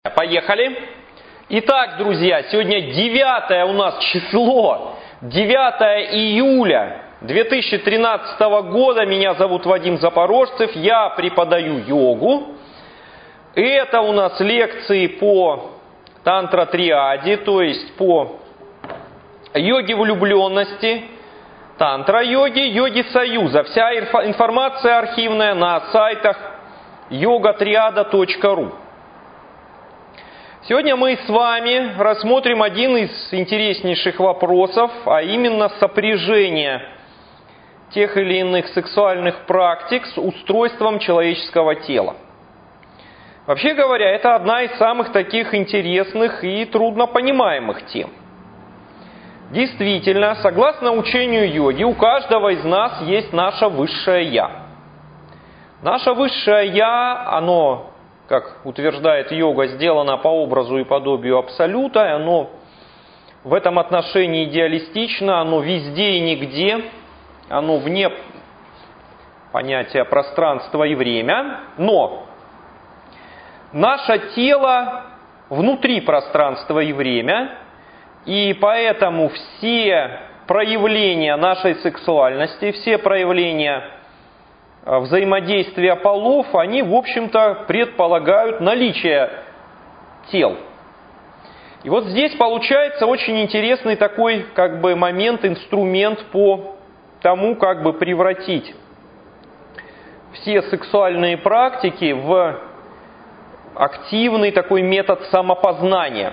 Поехали. Итак, друзья, сегодня 9 у нас число, 9 июля 2013 года. Меня зовут Вадим Запорожцев, я преподаю йогу. Это у нас лекции по тантра-триаде, то есть по йоге влюбленности, тантра-йоги, йоги союза. Вся информация архивная на сайтах yogatriada.ru. Сегодня мы с вами рассмотрим один из интереснейших вопросов, а именно сопряжение тех или иных сексуальных практик с устройством человеческого тела. Вообще говоря, это одна из самых таких интересных и труднопонимаемых тем. Действительно, согласно учению йоги, у каждого из нас есть наше высшее «я». Наше высшее «я», оно, как утверждает йога, сделано по образу и подобию Абсолюта, и оно в этом отношении идеалистично, оно везде и нигде, оно вне понятия пространства и время, но наше тело внутри пространства и время, и поэтому все проявления нашей сексуальности, все проявления взаимодействия полов, они, в общем-то, предполагают наличие тел. И вот здесь получается очень интересный такой, момент, инструмент по тому, превратить все сексуальные практики в активный такой метод самопознания.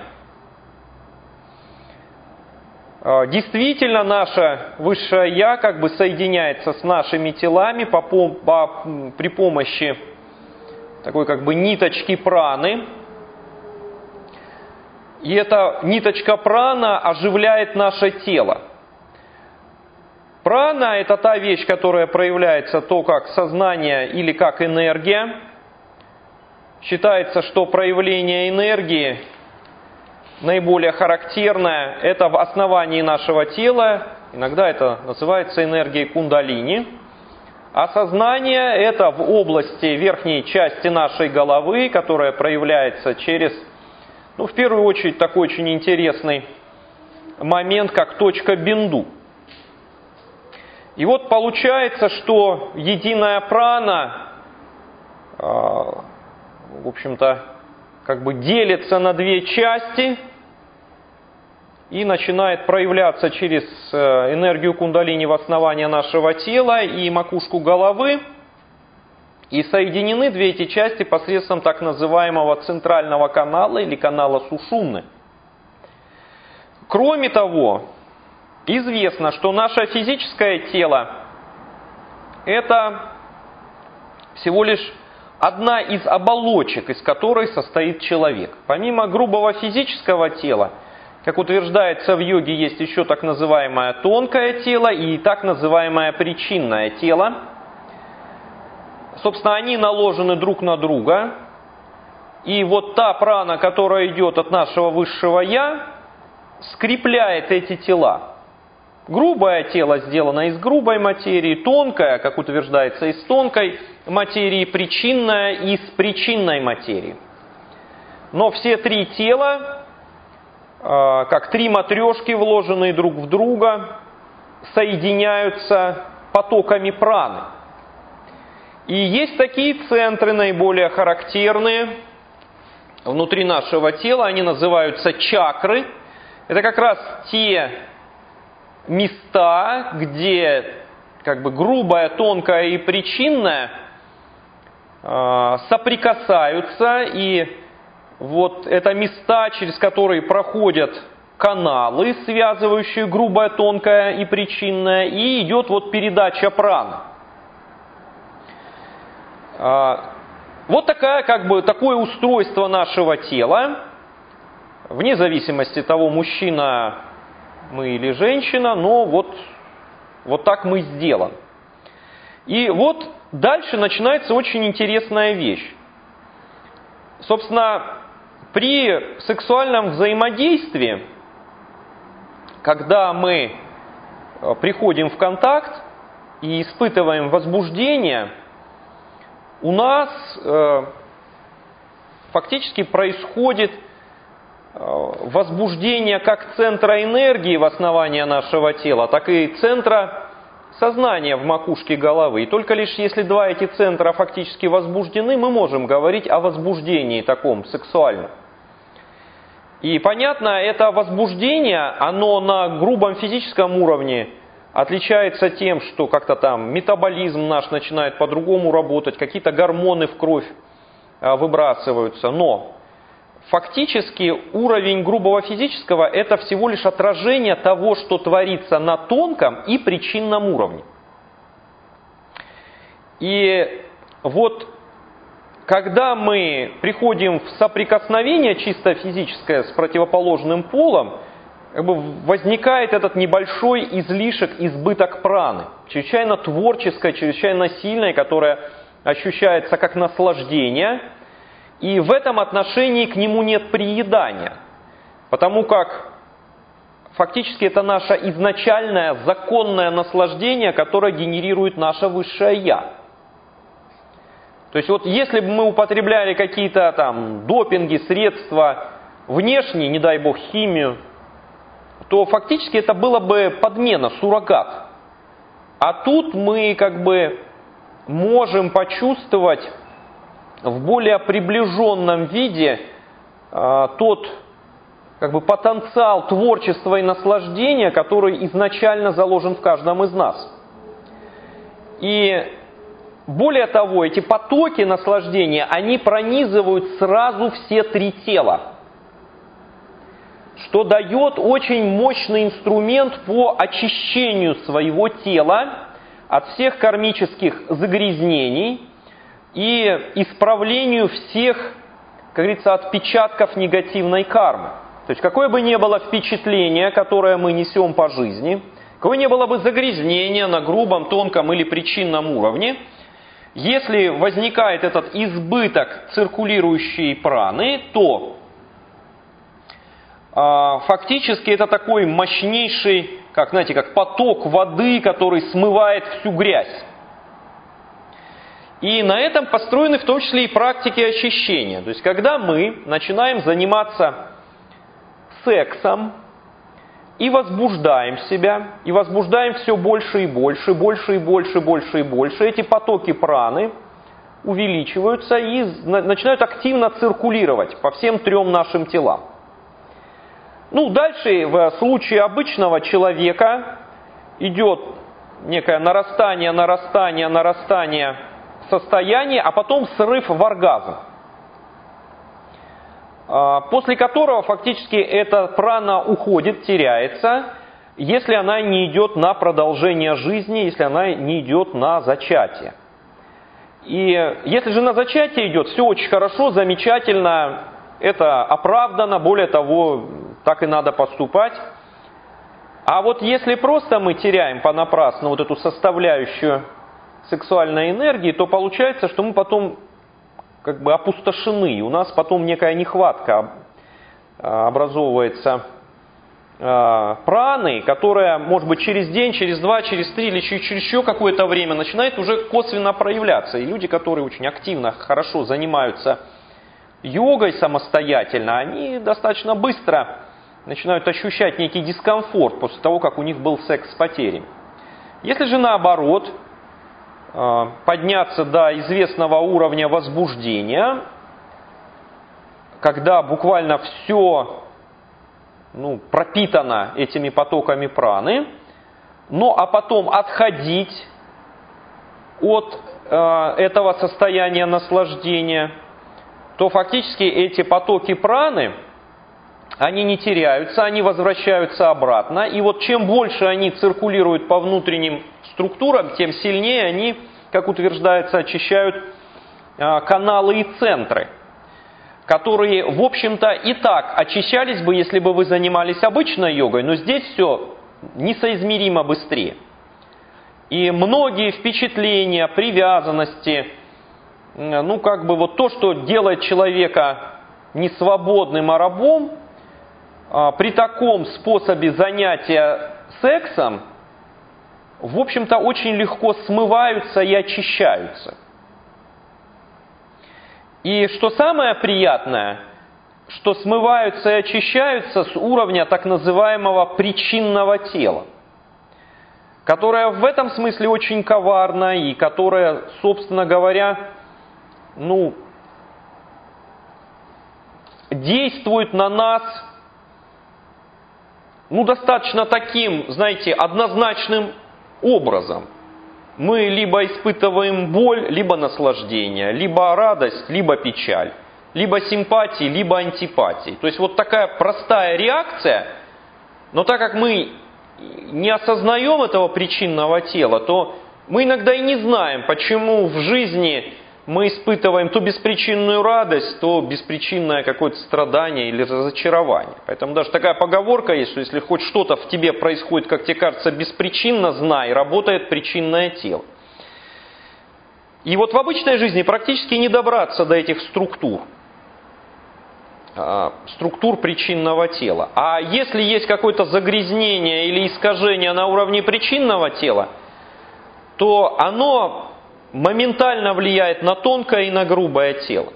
Действительно, наше высшее «я» соединяется с нашими телами при помощи такой ниточки праны. И эта ниточка прана оживляет наше тело. Прана – это та вещь, которая проявляется то как сознание или как энергия. Считается, что проявление энергии наиболее характерное – это в основании нашего тела, иногда это называется энергией кундалини. А сознание – это в области верхней части нашей головы, которая проявляется через, в первую очередь, такой очень интересный момент, как точка бинду. И вот получается, что единая прана, в общем-то, делится на две части и начинает проявляться через энергию кундалини в основании нашего тела и макушку головы. И соединены две эти части посредством так называемого центрального канала или канала Сушумны. Кроме того, известно, что наше физическое тело – это всего лишь одна из оболочек, из которой состоит человек. Помимо грубого физического тела, как утверждается в йоге, есть еще так называемое тонкое тело и так называемое причинное тело. Собственно, они наложены друг на друга. И вот та прана, которая идет от нашего высшего «я», скрепляет эти тела. Грубое тело сделано из грубой материи, тонкое, как утверждается, из тонкой материи, причинное из причинной материи. Но все три тела, как три матрешки, вложенные друг в друга, соединяются потоками праны. И есть такие центры, наиболее характерные внутри нашего тела, они называются чакры. Это как раз те места, где грубое, тонкое и причинное соприкасаются, и вот это места, через которые проходят каналы, связывающие грубое, тонкое и причинное, и идет передача праны. Вот такое устройство нашего тела, вне зависимости от того, мужчина мы или женщина, но вот так мы сделаны. И вот дальше начинается очень интересная вещь. Собственно, при сексуальном взаимодействии, когда мы приходим в контакт и испытываем возбуждение, у нас фактически происходит возбуждение как центра энергии в основании нашего тела, так и центра сознания в макушке головы. И только лишь если два эти центра фактически возбуждены, мы можем говорить о возбуждении таком сексуальном. И понятно, это возбуждение, оно на грубом физическом уровне отличается тем, что как-то там метаболизм наш начинает по-другому работать, какие-то гормоны в кровь выбрасываются. Но фактически уровень грубого физического – это всего лишь отражение того, что творится на тонком и причинном уровне. И вот когда мы приходим в соприкосновение чисто физическое с противоположным полом, возникает этот небольшой излишек, избыток праны, чрезвычайно творческое, чрезвычайно сильное, которое ощущается как наслаждение. И в этом отношении к нему нет приедания, потому как фактически это наше изначальное законное наслаждение, которое генерирует наше высшее «Я». То есть вот если бы мы употребляли какие-то там допинги, средства внешние, не дай бог химию, то фактически это было бы подмена, суррогат. А тут мы как бы можем почувствовать в более приближенном виде тот как бы потенциал творчества и наслаждения, который изначально заложен в каждом из нас. И более того, эти потоки наслаждения, они пронизывают сразу все три тела, что дает очень мощный инструмент по очищению своего тела от всех кармических загрязнений и исправлению всех, как говорится, отпечатков негативной кармы. То есть какое бы ни было впечатление, которое мы несем по жизни, какое ни было бы загрязнение на грубом, тонком или причинном уровне, если возникает этот избыток циркулирующей праны, то фактически это такой мощнейший, как, знаете, как поток воды, который смывает всю грязь. И на этом построены в том числе и практики очищения. То есть когда мы начинаем заниматься сексом и возбуждаем себя, и возбуждаем все больше и больше, больше и больше, больше и больше, эти потоки праны увеличиваются и начинают активно циркулировать по всем трем нашим телам. Ну, дальше в случае обычного человека идет некое нарастание, нарастание, нарастание состояния, а потом срыв в оргазм, после которого фактически эта прана уходит, теряется, если она не идет на продолжение жизни, если она не идет на зачатие. И если же на зачатие идет, все очень хорошо, замечательно, это оправдано, более того, так и надо поступать. А вот если просто мы теряем понапрасну вот эту составляющую сексуальной энергии, то получается, что мы потом как бы опустошены, и у нас потом некая нехватка образовывается праны, которая, может быть, через день, через два, через три или через еще какое-то время начинает уже косвенно проявляться. И люди, которые очень активно, хорошо занимаются йогой самостоятельно, они достаточно быстро начинают ощущать некий дискомфорт после того, как у них был секс с потерями. Если же наоборот, подняться до известного уровня возбуждения, когда буквально все пропитано этими потоками праны, а потом отходить от этого состояния наслаждения, то фактически эти потоки праны, они не теряются, они возвращаются обратно. И вот чем больше они циркулируют по внутренним структурам, тем сильнее они, как утверждается, очищают каналы и центры, которые, в общем-то, и так очищались бы, если бы вы занимались обычной йогой, но здесь все несоизмеримо быстрее. И многие впечатления, привязанности, вот то, что делает человека несвободным, а рабом, при таком способе занятия сексом, в общем-то, очень легко смываются и очищаются. И что самое приятное, что смываются и очищаются с уровня так называемого причинного тела, которое в этом смысле очень коварно и которое, собственно говоря, действует на нас, достаточно таким, знаете, однозначным образом. Мы либо испытываем боль, либо наслаждение, либо радость, либо печаль, либо симпатии, либо антипатии. То есть вот такая простая реакция, но так как мы не осознаем этого причинного тела, то мы иногда и не знаем, почему в жизни мы испытываем то беспричинную радость, то беспричинное какое-то страдание или разочарование. Поэтому даже такая поговорка есть, что если хоть что-то в тебе происходит, как тебе кажется, беспричинно, знай, работает причинное тело. И вот в обычной жизни практически не добраться до этих структур причинного тела. А если есть какое-то загрязнение или искажение на уровне причинного тела, то оно моментально влияет на тонкое и на грубое тело.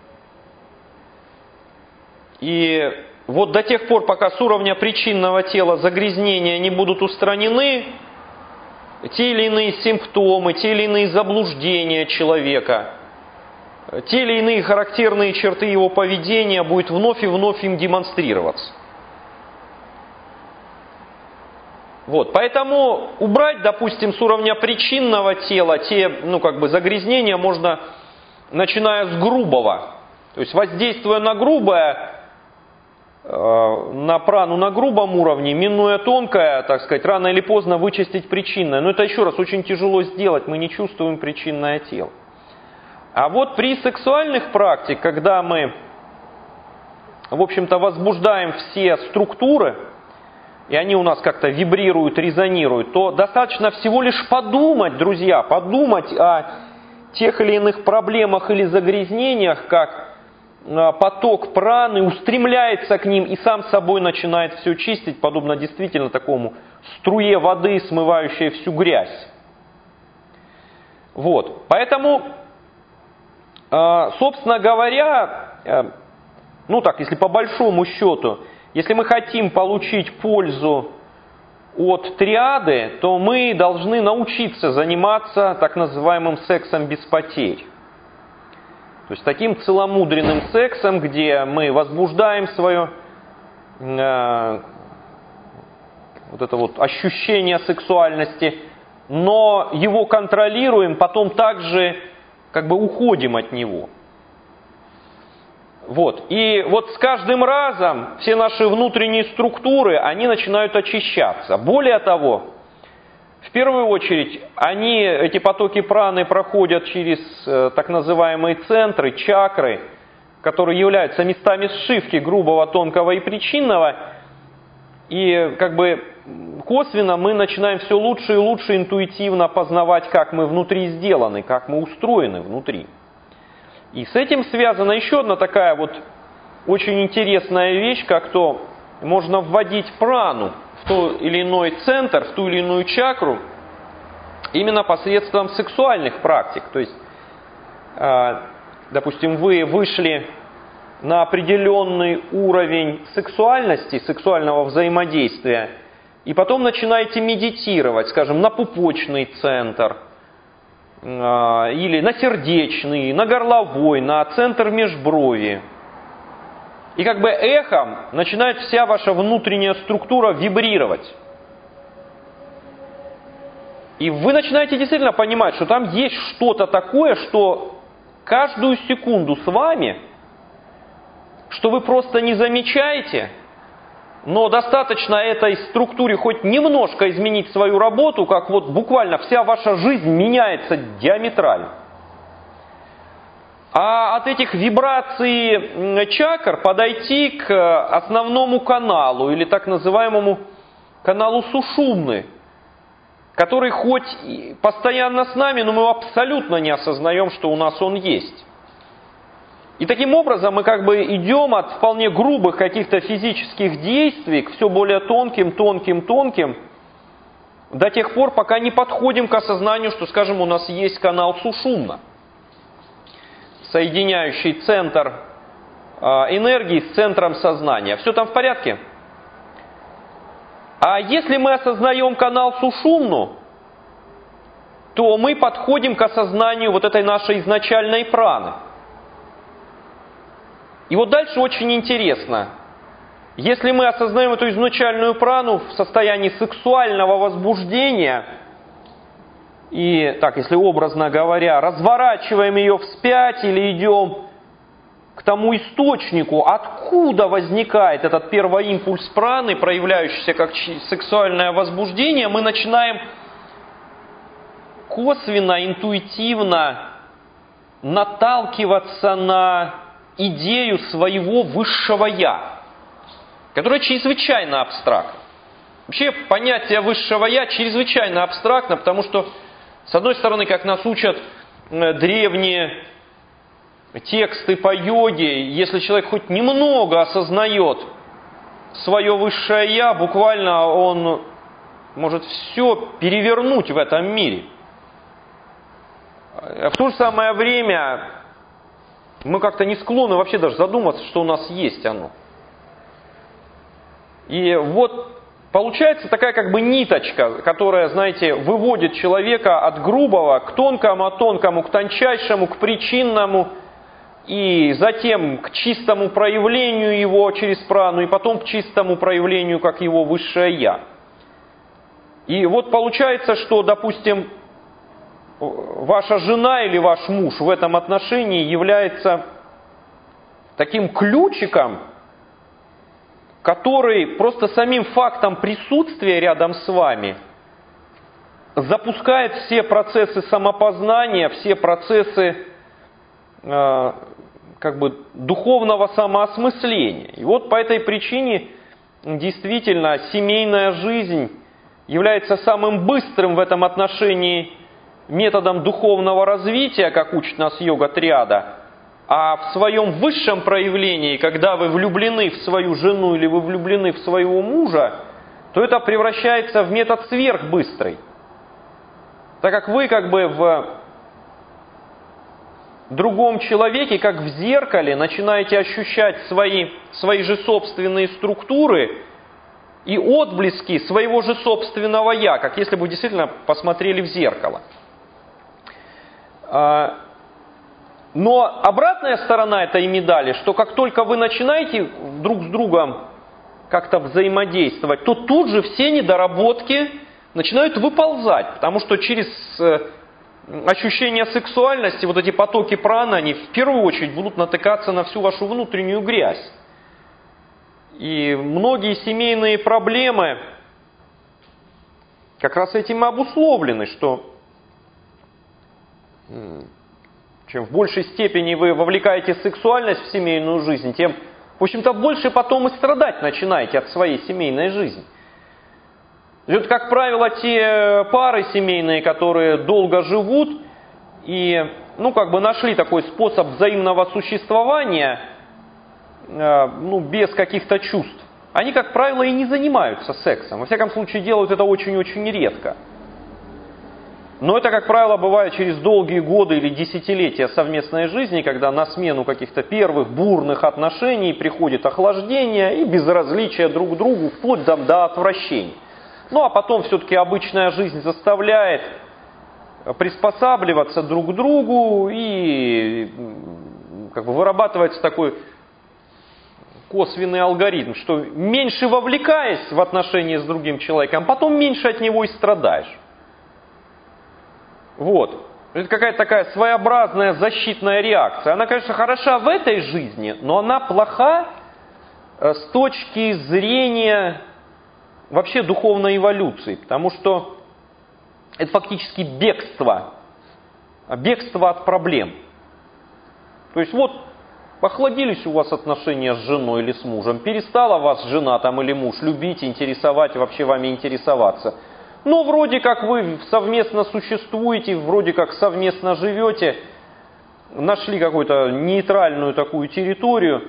И вот до тех пор, пока с уровня причинного тела загрязнения не будут устранены, те или иные симптомы, те или иные заблуждения человека, те или иные характерные черты его поведения будут вновь и вновь им демонстрироваться. Вот, поэтому убрать, допустим, с уровня причинного тела те, загрязнения можно, начиная с грубого. То есть воздействуя на грубое, на прану на грубом уровне, минуя тонкое, так сказать, рано или поздно вычистить причинное. Но это еще раз очень тяжело сделать, мы не чувствуем причинное тело. А вот при сексуальных практиках, когда мы, в общем-то, возбуждаем все структуры, и они у нас как-то вибрируют, резонируют, то достаточно всего лишь подумать, друзья, подумать о тех или иных проблемах или загрязнениях, как поток праны устремляется к ним и сам собой начинает все чистить, подобно действительно такому струе воды, смывающей всю грязь. Вот, поэтому, собственно говоря, если по большому счету, если мы хотим получить пользу от триады, то мы должны научиться заниматься так называемым сексом без потерь. То есть таким целомудренным сексом, где мы возбуждаем свое ощущение сексуальности, но его контролируем, потом также уходим от него. Вот. И вот с каждым разом все наши внутренние структуры, они начинают очищаться. Более того, в первую очередь, эти потоки праны проходят через так называемые центры, чакры, которые являются местами сшивки грубого, тонкого и причинного. И косвенно мы начинаем все лучше и лучше интуитивно познавать, как мы внутри сделаны, как мы устроены внутри. И с этим связана еще одна такая очень интересная вещь, как то можно вводить прану в тот или иной центр, в ту или иную чакру, именно посредством сексуальных практик. То есть, допустим, вы вышли на определенный уровень сексуальности, сексуального взаимодействия, и потом начинаете медитировать, скажем, на пупочный центр, или на сердечный, на горловой, на центр межброви. И эхом начинает вся ваша внутренняя структура вибрировать. И вы начинаете действительно понимать, что там есть что-то такое, что каждую секунду с вами, что вы просто не замечаете, но достаточно этой структуре хоть немножко изменить свою работу, как буквально вся ваша жизнь меняется диаметрально. А от этих вибраций чакр подойти к основному каналу, или так называемому каналу сушумны, который хоть постоянно с нами, но мы абсолютно не осознаем, что у нас он есть. И таким образом мы идем от вполне грубых каких-то физических действий к все более тонким, до тех пор, пока не подходим к осознанию, что, скажем, у нас есть канал сушумна. соединяющий центр энергии с центром сознания. Все там в порядке? А если мы осознаем канал Сушумну, то мы подходим к осознанию вот этой нашей изначальной праны. И вот дальше очень интересно. Если мы осознаем эту изначальную прану в состоянии сексуального возбуждения, и, так, если образно говоря, разворачиваем ее вспять или идем к тому источнику, откуда возникает этот первый импульс праны, проявляющийся как сексуальное возбуждение, мы начинаем косвенно, интуитивно наталкиваться на идею своего высшего «я», которая чрезвычайно абстрактна. Вообще понятие высшего «я» чрезвычайно абстрактно, потому что, с одной стороны, как нас учат древние тексты по йоге, если человек хоть немного осознает свое высшее «я», буквально он может все перевернуть в этом мире. В то же самое время мы как-то не склонны вообще даже задуматься, что у нас есть оно. И вот получается такая как бы ниточка, которая, знаете, выводит человека от грубого к тонкому, от тонкому к тончайшему, к причинному, и затем к чистому проявлению его через прану, и потом к чистому проявлению как его высшее «я». И вот получается, что, допустим, ваша жена или ваш муж в этом отношении является таким ключиком, который просто самим фактом присутствия рядом с вами запускает все процессы самопознания, все процессы как бы духовного самоосмысления. И вот по этой причине действительно семейная жизнь является самым быстрым в этом отношении методом духовного развития, как учит нас йога-триада, а в своем высшем проявлении, когда вы влюблены в свою жену или вы влюблены в своего мужа, то это превращается в метод сверхбыстрый. Так как вы как бы в другом человеке, как в зеркале, начинаете ощущать свои же собственные структуры и отблески своего же собственного «я», как если бы вы действительно посмотрели в зеркало. Но обратная сторона этой медали, что как только вы начинаете друг с другом как-то взаимодействовать, то тут же все недоработки начинают выползать, потому что через ощущение сексуальности вот эти потоки праны, они в первую очередь будут натыкаться на всю вашу внутреннюю грязь. И многие семейные проблемы как раз этим обусловлены, что чем в большей степени вы вовлекаете сексуальность в семейную жизнь, тем, в общем-то, больше потом и страдать начинаете от своей семейной жизни. Это, как правило, те пары семейные, которые долго живут и, как бы нашли такой способ взаимного существования, без каких-то чувств, они, как правило, и не занимаются сексом. Во всяком случае, делают это очень-очень редко. Но это, как правило, бывает через долгие годы или десятилетия совместной жизни, когда на смену каких-то первых бурных отношений приходит охлаждение и безразличие друг к другу, вплоть до отвращения. Ну а потом все-таки обычная жизнь заставляет приспосабливаться друг к другу, и как бы вырабатывается такой косвенный алгоритм, что меньше вовлекаясь в отношения с другим человеком, потом меньше от него и страдаешь. Вот. Это какая-то такая своеобразная защитная реакция. Она, конечно, хороша в этой жизни, но она плоха с точки зрения вообще духовной эволюции, потому что это фактически бегство от проблем. То есть вот охладились у вас отношения с женой или с мужем, перестала вас жена там или муж любить, интересовать, вообще вами интересоваться. Но вроде как вы совместно существуете, вроде как совместно живете, нашли какую-то нейтральную такую территорию.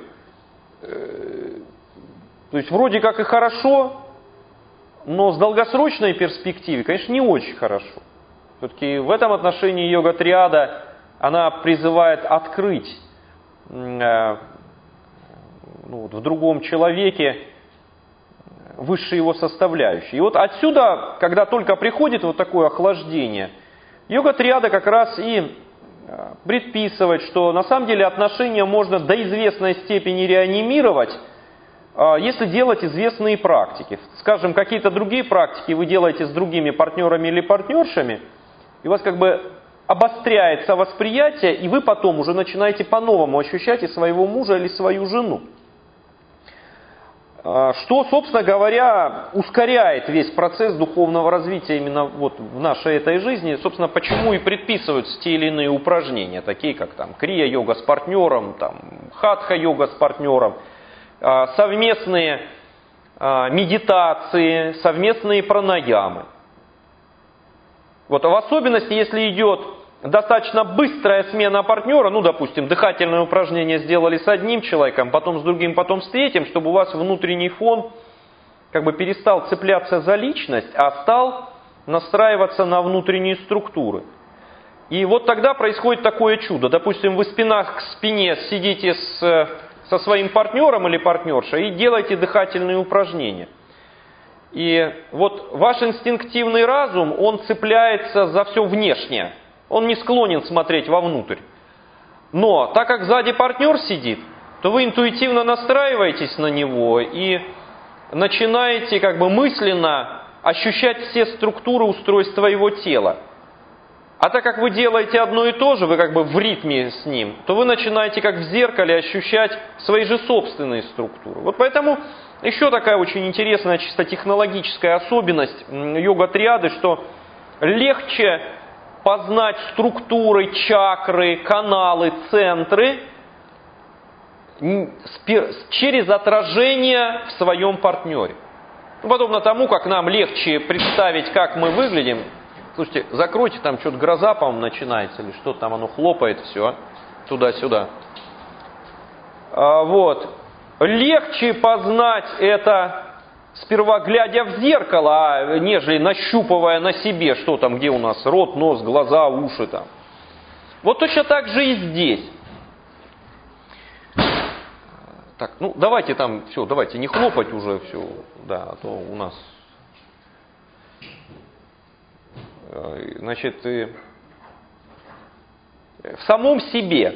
То есть вроде как и хорошо, но с долгосрочной перспективы, конечно, не очень хорошо. Все-таки в этом отношении йога-триада она призывает открыть в другом человеке высшие его составляющие. И вот отсюда, когда только приходит вот такое охлаждение, йога-триада как раз и предписывает, что на самом деле отношения можно до известной степени реанимировать, если делать известные практики. Скажем, какие-то другие практики вы делаете с другими партнерами или партнершами, и у вас как бы обостряется восприятие, и вы потом уже начинаете по-новому ощущать и своего мужа или свою жену. Что, собственно говоря, ускоряет весь процесс духовного развития именно вот в нашей этой жизни. Собственно, почему и предписываются те или иные упражнения, такие как там крия-йога с партнером, там, хатха-йога с партнером, совместные медитации, совместные пранаямы. Вот, а в особенности, если идет достаточно быстрая смена партнера, допустим, дыхательное упражнение сделали с одним человеком, потом с другим, потом с третьим, чтобы у вас внутренний фон как бы перестал цепляться за личность, а стал настраиваться на внутренние структуры. И вот тогда происходит такое чудо. Допустим, вы спина к спине сидите со своим партнером или партнершей и делаете дыхательные упражнения. И вот ваш инстинктивный разум, он цепляется за все внешнее. Он не склонен смотреть вовнутрь. Но так как сзади партнер сидит, то вы интуитивно настраиваетесь на него и начинаете как бы мысленно ощущать все структуры устройства его тела. А так как вы делаете одно и то же, вы как бы в ритме с ним, то вы начинаете как в зеркале ощущать свои же собственные структуры. Вот поэтому еще такая очень интересная чисто технологическая особенность йога-триады, что легче познать структуры, чакры, каналы, центры через отражение в своем партнере. Подобно тому, как нам легче представить, как мы выглядим. Слушайте, закройте, там что-то гроза, по-моему, начинается, или что-то там оно хлопает, все, туда-сюда. Легче познать это, сперва глядя в зеркало, нежели нащупывая на себе, что там, где у нас рот, нос, глаза, уши там. Вот точно так же и здесь. Так, давайте там, все, давайте не хлопать уже все, да, а то у нас... Значит, в самом себе,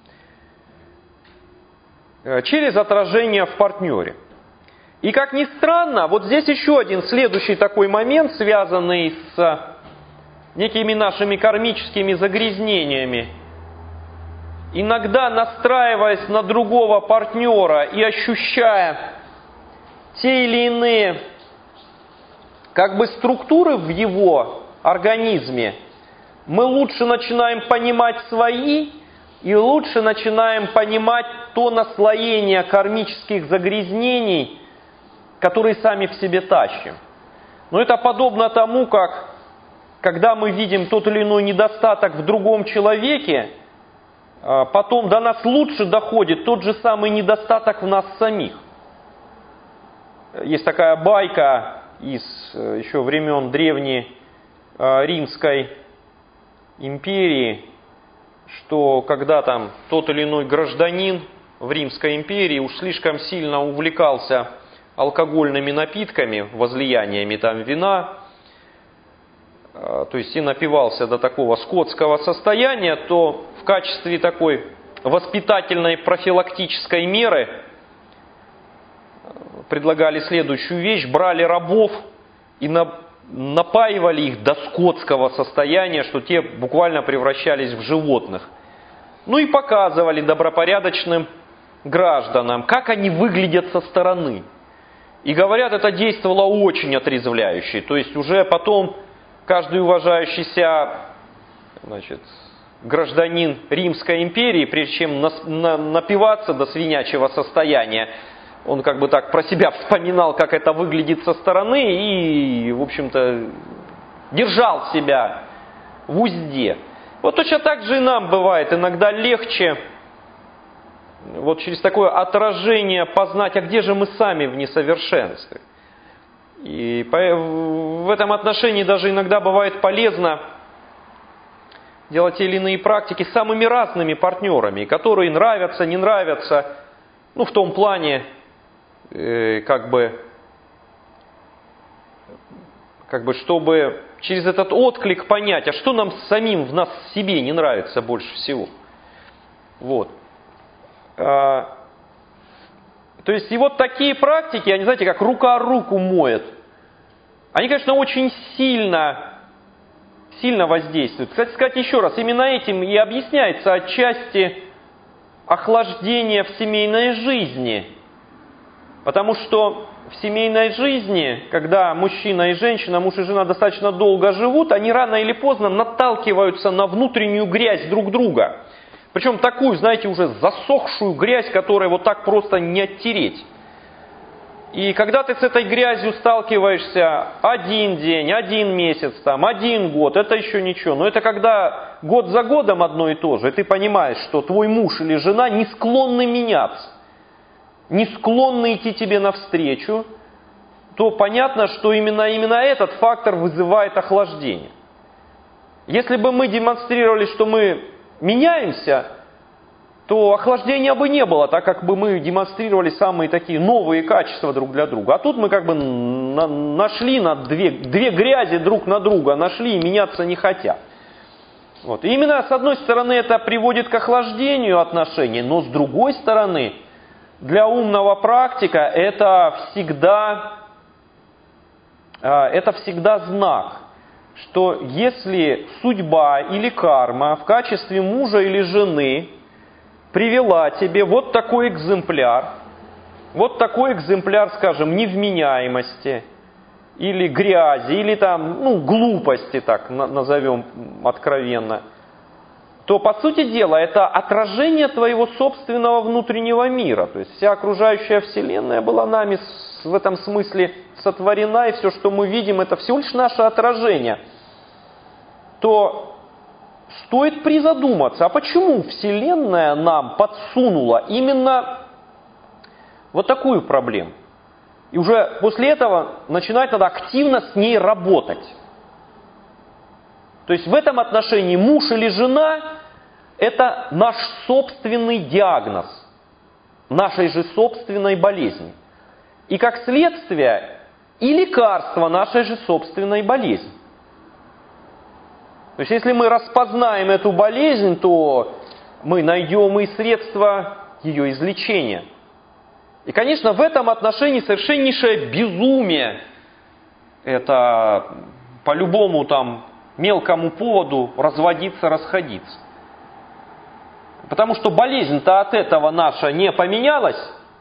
через отражение в партнере. И как ни странно, вот здесь еще один следующий такой момент, связанный с некими нашими кармическими загрязнениями. Иногда, настраиваясь на другого партнера и ощущая те или иные как бы структуры в его организме, мы лучше начинаем понимать свои и лучше начинаем понимать то наслоение кармических загрязнений, которые сами в себе тащим. Но это подобно тому, как когда мы видим тот или иной недостаток в другом человеке, потом до нас лучше доходит тот же самый недостаток в нас самих. Есть такая байка из еще времен древней Римской империи, что когда там тот или иной гражданин в Римской империи уж слишком сильно увлекался алкогольными напитками, возлияниями там вина, то есть и напивался до такого скотского состояния, то в качестве такой воспитательной профилактической меры предлагали следующую вещь: брали рабов и напаивали их до скотского состояния, что те буквально превращались в животных. И показывали добропорядочным гражданам, как они выглядят со стороны. И говорят, это действовало очень отрезвляюще. То есть уже потом каждый уважающийся, гражданин Римской империи, прежде чем напиваться до свинячьего состояния, он как бы так про себя вспоминал, как это выглядит со стороны, и, в общем-то, держал себя в узде. Вот точно так же и нам бывает иногда легче вот через такое отражение познать, а где же мы сами в несовершенстве. И в этом отношении даже иногда бывает полезно делать те или иные практики с самыми разными партнерами, которые нравятся, не нравятся, в том плане, чтобы через этот отклик понять, а что нам самим в нас в себе не нравится больше всего. Вот. То есть и вот такие практики, они, знаете, как рука руку моет. Они, конечно, очень сильно воздействуют. Кстати сказать еще раз, именно этим и объясняется отчасти охлаждение в семейной жизни. Потому что в семейной жизни, когда мужчина и женщина, муж и жена достаточно долго живут, они рано или поздно наталкиваются на внутреннюю грязь друг друга. Причем такую, знаете, уже засохшую грязь, которую вот так просто не оттереть. И когда ты с этой грязью сталкиваешься один день, один месяц, 1 год, это еще ничего. Но это когда год за годом одно и то же, и ты понимаешь, что твой муж или жена не склонны меняться, не склонны идти тебе навстречу, то понятно, что именно этот фактор вызывает охлаждение. Если бы мы демонстрировали, что мы меняемся, то охлаждения бы не было, так как бы мы демонстрировали самые такие новые качества друг для друга. А тут мы как бы нашли две грязи друг на друга, нашли и меняться не хотят. Вот. И именно с одной стороны это приводит к охлаждению отношений, но с другой стороны для умного практика это всегда знак, что если судьба или карма в качестве мужа или жены привела тебе вот такой экземпляр, скажем, невменяемости, или грязи, или глупости, так назовем откровенно, то, по сути дела, это отражение твоего собственного внутреннего мира. То есть вся окружающая Вселенная была нами в этом смысле сотворена, и все, что мы видим, это всего лишь наше отражение. То стоит призадуматься, а почему Вселенная нам подсунула именно вот такую проблему? И уже после этого начинать надо активно с ней работать. То есть в этом отношении муж или жена – это наш собственный диагноз нашей же собственной болезни. И как следствие и лекарство нашей же собственной болезни. То есть если мы распознаем эту болезнь, то мы найдем и средства ее излечения. И, конечно, в этом отношении совершеннейшее безумие. Это по любому мелкому поводу разводиться, расходиться. Потому что болезнь-то от этого наша не поменялась.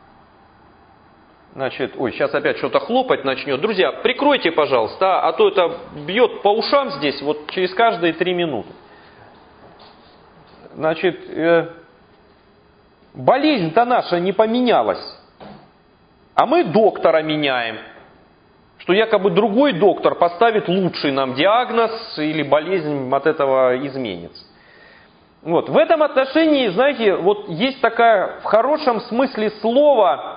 Значит, сейчас опять что-то хлопать начнет. Друзья, прикройте, пожалуйста, а то это бьет по ушам здесь вот через каждые 3 минуты. Значит, болезнь-то наша не поменялась. А мы доктора меняем. Что якобы другой доктор поставит лучший нам диагноз или болезнь от этого изменится. Вот. В этом отношении, знаете, вот есть такая в хорошем смысле слова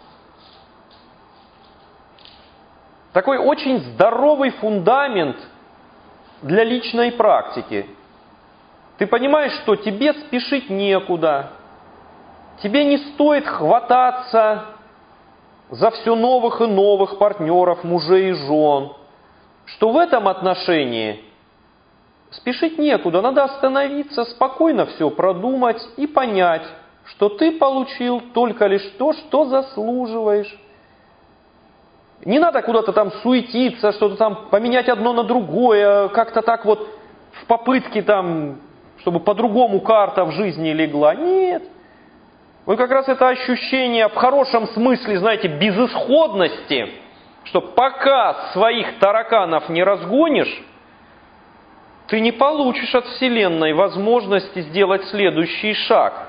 такой очень здоровый фундамент для личной практики. Ты понимаешь, что тебе спешить некуда, тебе не стоит хвататься за все новых и новых партнеров, мужей и жен, что в этом отношении спешить некуда, надо остановиться, спокойно все продумать и понять, что ты получил только лишь то, что заслуживаешь. Не надо куда-то суетиться, что-то поменять одно на другое, как-то так вот в попытке чтобы по-другому карта в жизни легла. Нет. Вот как раз это ощущение в хорошем смысле, знаете, безысходности, что пока своих тараканов не разгонишь, ты не получишь от Вселенной возможности сделать следующий шаг.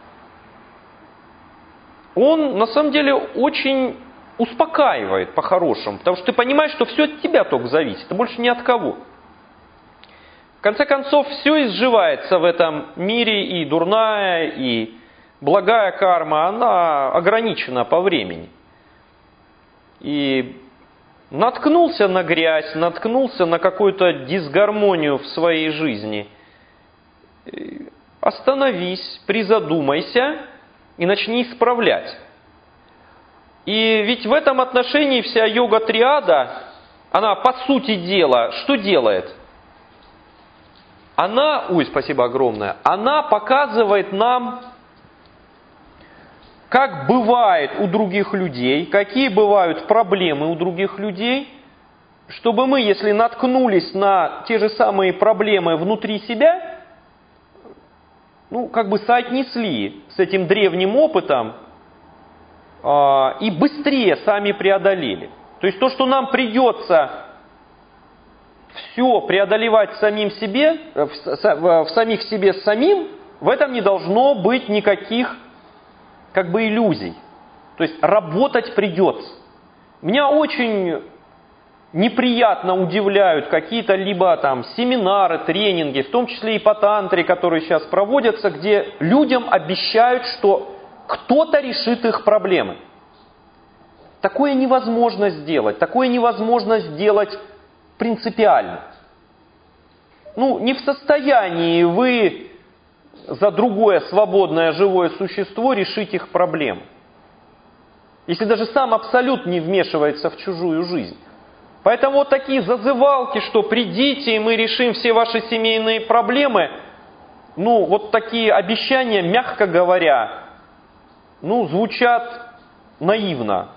Он на самом деле очень успокаивает по-хорошему, потому что ты понимаешь, что все от тебя только зависит, а больше ни от кого. В конце концов, все изживается в этом мире, и дурная, и благая карма, она ограничена по времени. И наткнулся на грязь, наткнулся на какую-то дисгармонию в своей жизни, остановись, призадумайся и начни исправлять. И ведь в этом отношении вся йога-триада, она по сути дела, что делает? Спасибо огромное, она показывает нам, как бывает у других людей, какие бывают проблемы у других людей, чтобы мы, если наткнулись на те же самые проблемы внутри себя, соотнесли с этим древним опытом и быстрее сами преодолели. То есть то, что нам придется все преодолевать в самих себе самим, в этом не должно быть никаких иллюзий. То есть работать придется. Меня очень неприятно удивляют какие-то либо семинары, тренинги, в том числе и по тантре, которые сейчас проводятся, где людям обещают, что кто-то решит их проблемы. Такое невозможно сделать. Такое невозможно сделать принципиально. Не в состоянии вы за другое свободное живое существо решить их проблемы. Если даже сам Абсолют не вмешивается в чужую жизнь. Поэтому вот такие зазывалки, что придите и мы решим все ваши семейные проблемы, вот такие обещания, мягко говоря, звучат наивно.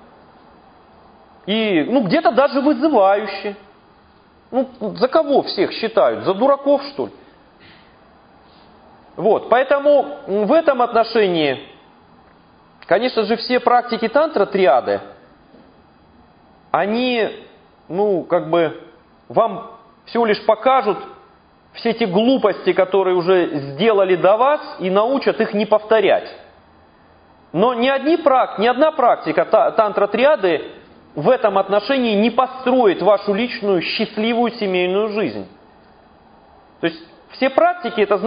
И где-то даже вызывающе. За кого всех считают? За дураков, что ли? Поэтому в этом отношении, конечно же, все практики тантра-триады, они, вам всего лишь покажут все те глупости, которые уже сделали до вас, и научат их не повторять. Но ни одна практика тантра-триады в этом отношении не построит вашу личную счастливую семейную жизнь. То есть все практики, это,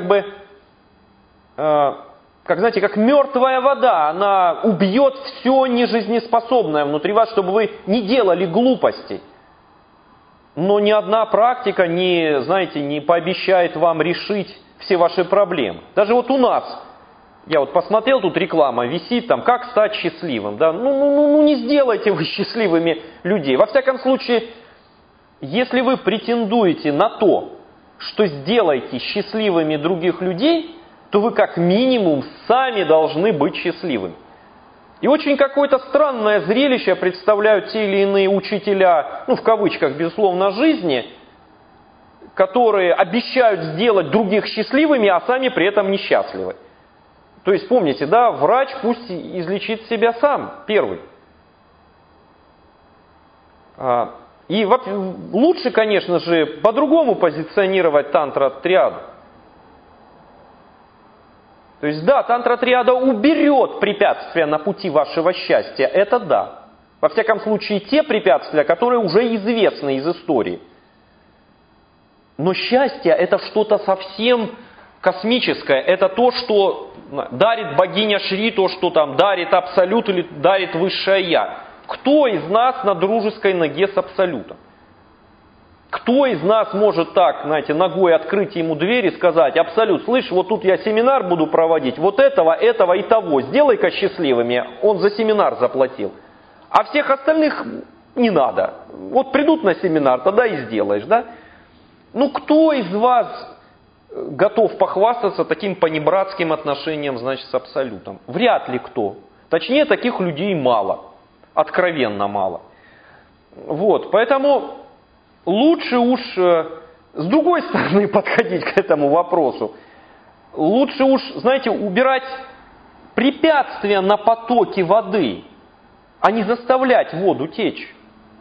как мертвая вода, она убьет все нежизнеспособное внутри вас, чтобы вы не делали глупостей. Но ни одна практика не пообещает вам решить все ваши проблемы. Даже у нас, я посмотрел, тут реклама висит, как стать счастливым. Да? Не сделайте вы счастливыми людей. Во всяком случае, если вы претендуете на то, что сделаете счастливыми других людей, то вы как минимум сами должны быть счастливыми. И очень какое-то странное зрелище представляют те или иные учителя, в кавычках, безусловно, жизни, которые обещают сделать других счастливыми, а сами при этом несчастливы. То есть, помните, врач пусть излечит себя сам, первый. И лучше, конечно же, по-другому позиционировать тантра-триаду. То есть, тантра-триада уберет препятствия на пути вашего счастья, это да. Во всяком случае, те препятствия, которые уже известны из истории. Но счастье это что-то совсем космическое. Это то, что дарит богиня Шри, то, что дарит Абсолют или дарит Высшее Я. Кто из нас на дружеской ноге с Абсолютом? Кто из нас может так, ногой открыть ему дверь и сказать: Абсолют, слышь, тут я семинар буду проводить, этого и того, сделай-ка счастливыми, он за семинар заплатил. А всех остальных не надо. Придут на семинар, тогда и сделаешь, да? Кто из вас готов похвастаться таким понебратским отношением, с Абсолютом? Вряд ли кто. Точнее, таких людей мало. Откровенно мало. Поэтому лучше уж с другой стороны подходить к этому вопросу. Лучше уж, убирать препятствия на потоке воды, а не заставлять воду течь.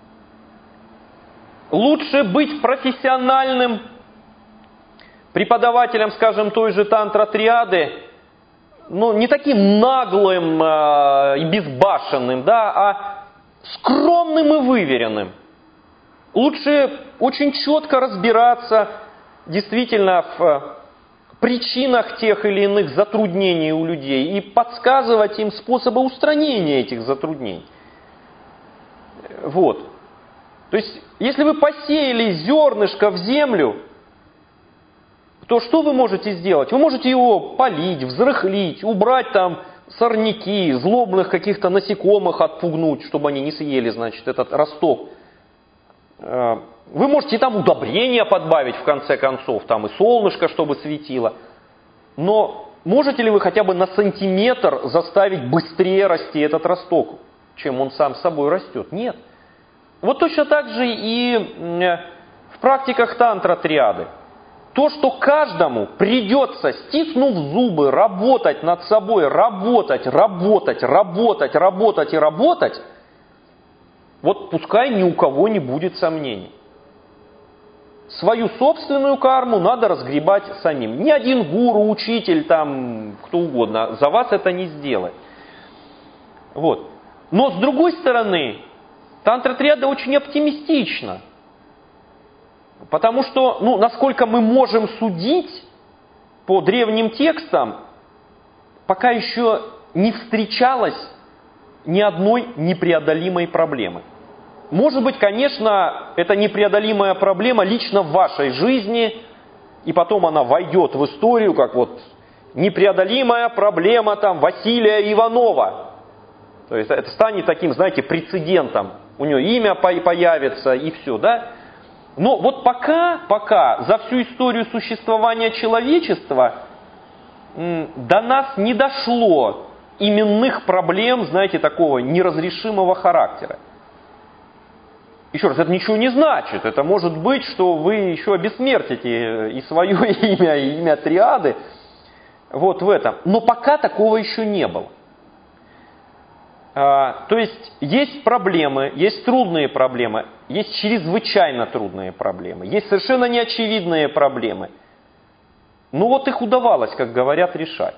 Лучше быть профессиональным преподавателем, скажем, той же тантра-триады, не таким наглым и безбашенным, а скромным и выверенным. Лучше очень четко разбираться действительно в причинах тех или иных затруднений у людей и подсказывать им способы устранения этих затруднений. То есть, если вы посеяли зернышко в землю, то что вы можете сделать? Вы можете его полить, взрыхлить, убрать там сорняки, злобных каких-то насекомых отпугнуть, чтобы они не съели, значит, этот росток. Вы можете там удобрения подбавить, в конце концов, там и солнышко, чтобы светило. Но можете ли вы хотя бы на сантиметр заставить быстрее расти этот росток, чем он сам собой растет? Нет. Вот точно так же и в практиках тантра-триады. То, что каждому придется, стиснув зубы, работать над собой, работать, вот пускай ни у кого не будет сомнений. Свою собственную карму надо разгребать самим. Ни один гуру, учитель, там, кто угодно за вас это не сделает. Вот. Но с другой стороны, тантра-триада очень оптимистична. Потому что, насколько мы можем судить по древним текстам, пока еще не встречалось ни одной непреодолимой проблемы. Может быть, конечно, это непреодолимая проблема лично в вашей жизни, и потом она войдет в историю, как вот непреодолимая проблема там Василия Иванова. То есть это станет таким, знаете, прецедентом. У него имя появится и все, да? Но вот пока за всю историю существования человечества до нас не дошло именных проблем, знаете, такого неразрешимого характера. Еще раз, это ничего не значит. Это может быть, что вы еще обессмертите и свое имя, и имя триады. Вот в этом. Но пока такого еще не было. То есть проблемы, есть трудные проблемы, есть чрезвычайно трудные проблемы, есть совершенно неочевидные проблемы. Но вот их удавалось, как говорят, решать.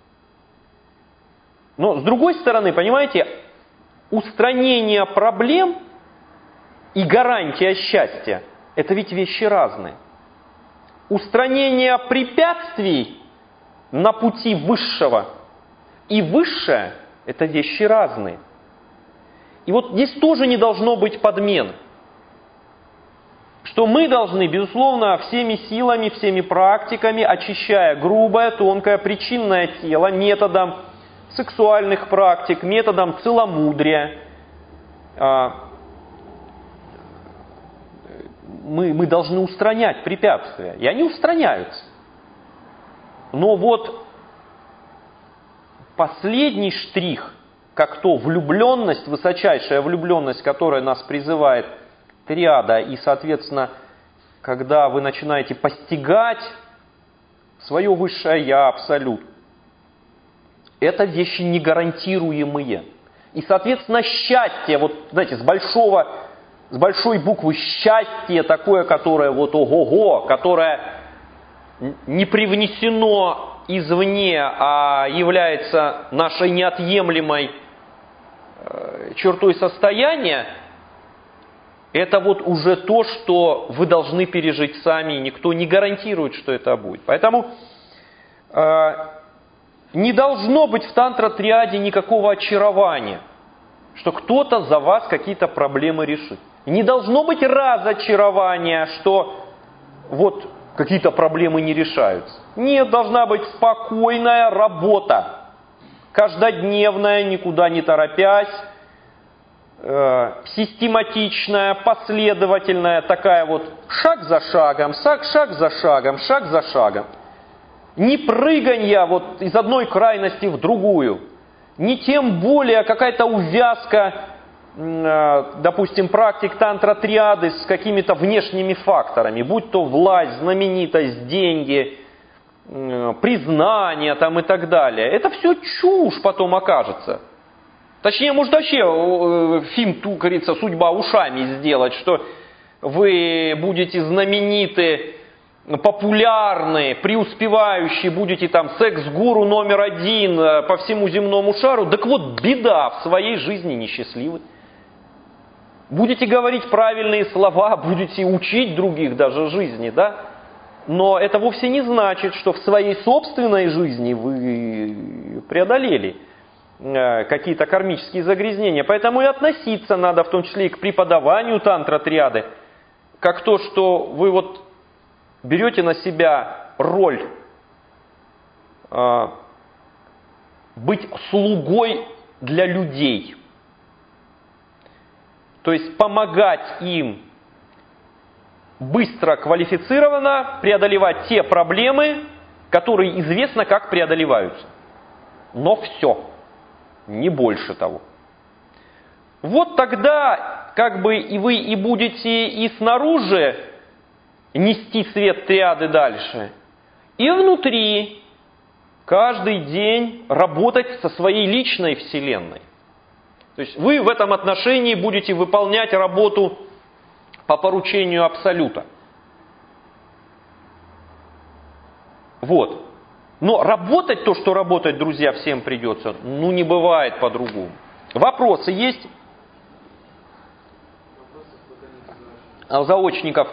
Но с другой стороны, понимаете, устранение проблем и гарантия счастья – это ведь вещи разные. Устранение препятствий на пути высшего и высшее – это вещи разные. И вот здесь тоже не должно быть подмен. Что мы должны, безусловно, всеми силами, всеми практиками, очищая грубое, тонкое, причинное тело методом сексуальных практик, методом целомудрия, мы должны устранять препятствия. И они устраняются. Но вот последний штрих, как то влюбленность, высочайшая влюбленность, которая нас призывает триада, и, соответственно, когда вы начинаете постигать свое высшее Я, абсолют, это вещи негарантируемые. И, соответственно, счастье, вот, знаете, с большой буквы счастье такое, которое вот ого-го, которое не привнесено извне, а является нашей неотъемлемой чертой состояния, это вот уже то, что вы должны пережить сами, и никто не гарантирует, что это будет. Поэтому не должно быть в тантра-триаде никакого очарования, что кто-то за вас какие-то проблемы решит. Не должно быть разочарования, что вот какие-то проблемы не решаются. Нет, должна быть спокойная работа, каждодневная, никуда не торопясь, систематичная, последовательная, такая вот шаг за шагом, шаг за шагом, шаг за шагом. Не прыганье вот из одной крайности в другую, не тем более какая-то увязка, допустим, практик тантра-триады с какими-то внешними факторами, будь то власть, знаменитость, деньги, признание там и так далее. Это все чушь потом окажется. Точнее, может вообще фильм, как говорится, «Судьба ушами» сделать, что вы будете знамениты, популярны, преуспевающие, будете там секс-гуру номер один по всему земному шару. Так вот, беда, в своей жизни несчастливы. Будете говорить правильные слова, будете учить других даже жизни, да? Но это вовсе не значит, что в своей собственной жизни вы преодолели какие-то кармические загрязнения. Поэтому и относиться надо, в том числе и к преподаванию тантра-триады, как то, что вы вот берете на себя роль быть слугой для людей. То есть помогать им быстро, квалифицированно преодолевать те проблемы, которые известно, как преодолеваются. Но все, не больше того. Вот тогда как бы и вы и будете и снаружи нести свет триады дальше, и внутри каждый день работать со своей личной вселенной. То есть вы в этом отношении будете выполнять работу по поручению Абсолюта. Вот. Но работать то, что работать, друзья, всем придется, не бывает по-другому. Вопросы есть? А заочников?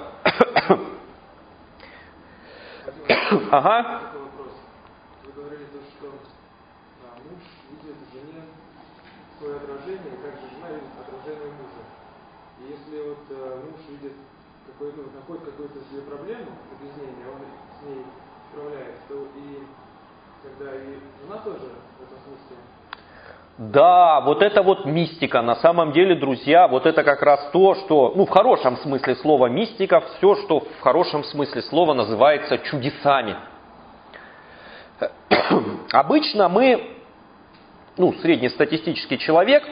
Ага. Вы говорили, что муж видит в жене свое отражение, как же жена видит отражение мужа. И если вот муж видит находит какую-то себе проблему, загрязнение, он с ней справляется, то и когда и жена тоже в этом смысле. Да, вот это вот мистика. На самом деле, друзья, вот это как раз то, что, в хорошем смысле слова мистика, все, что в хорошем смысле слова называется чудесами. Обычно мы, среднестатистический человек,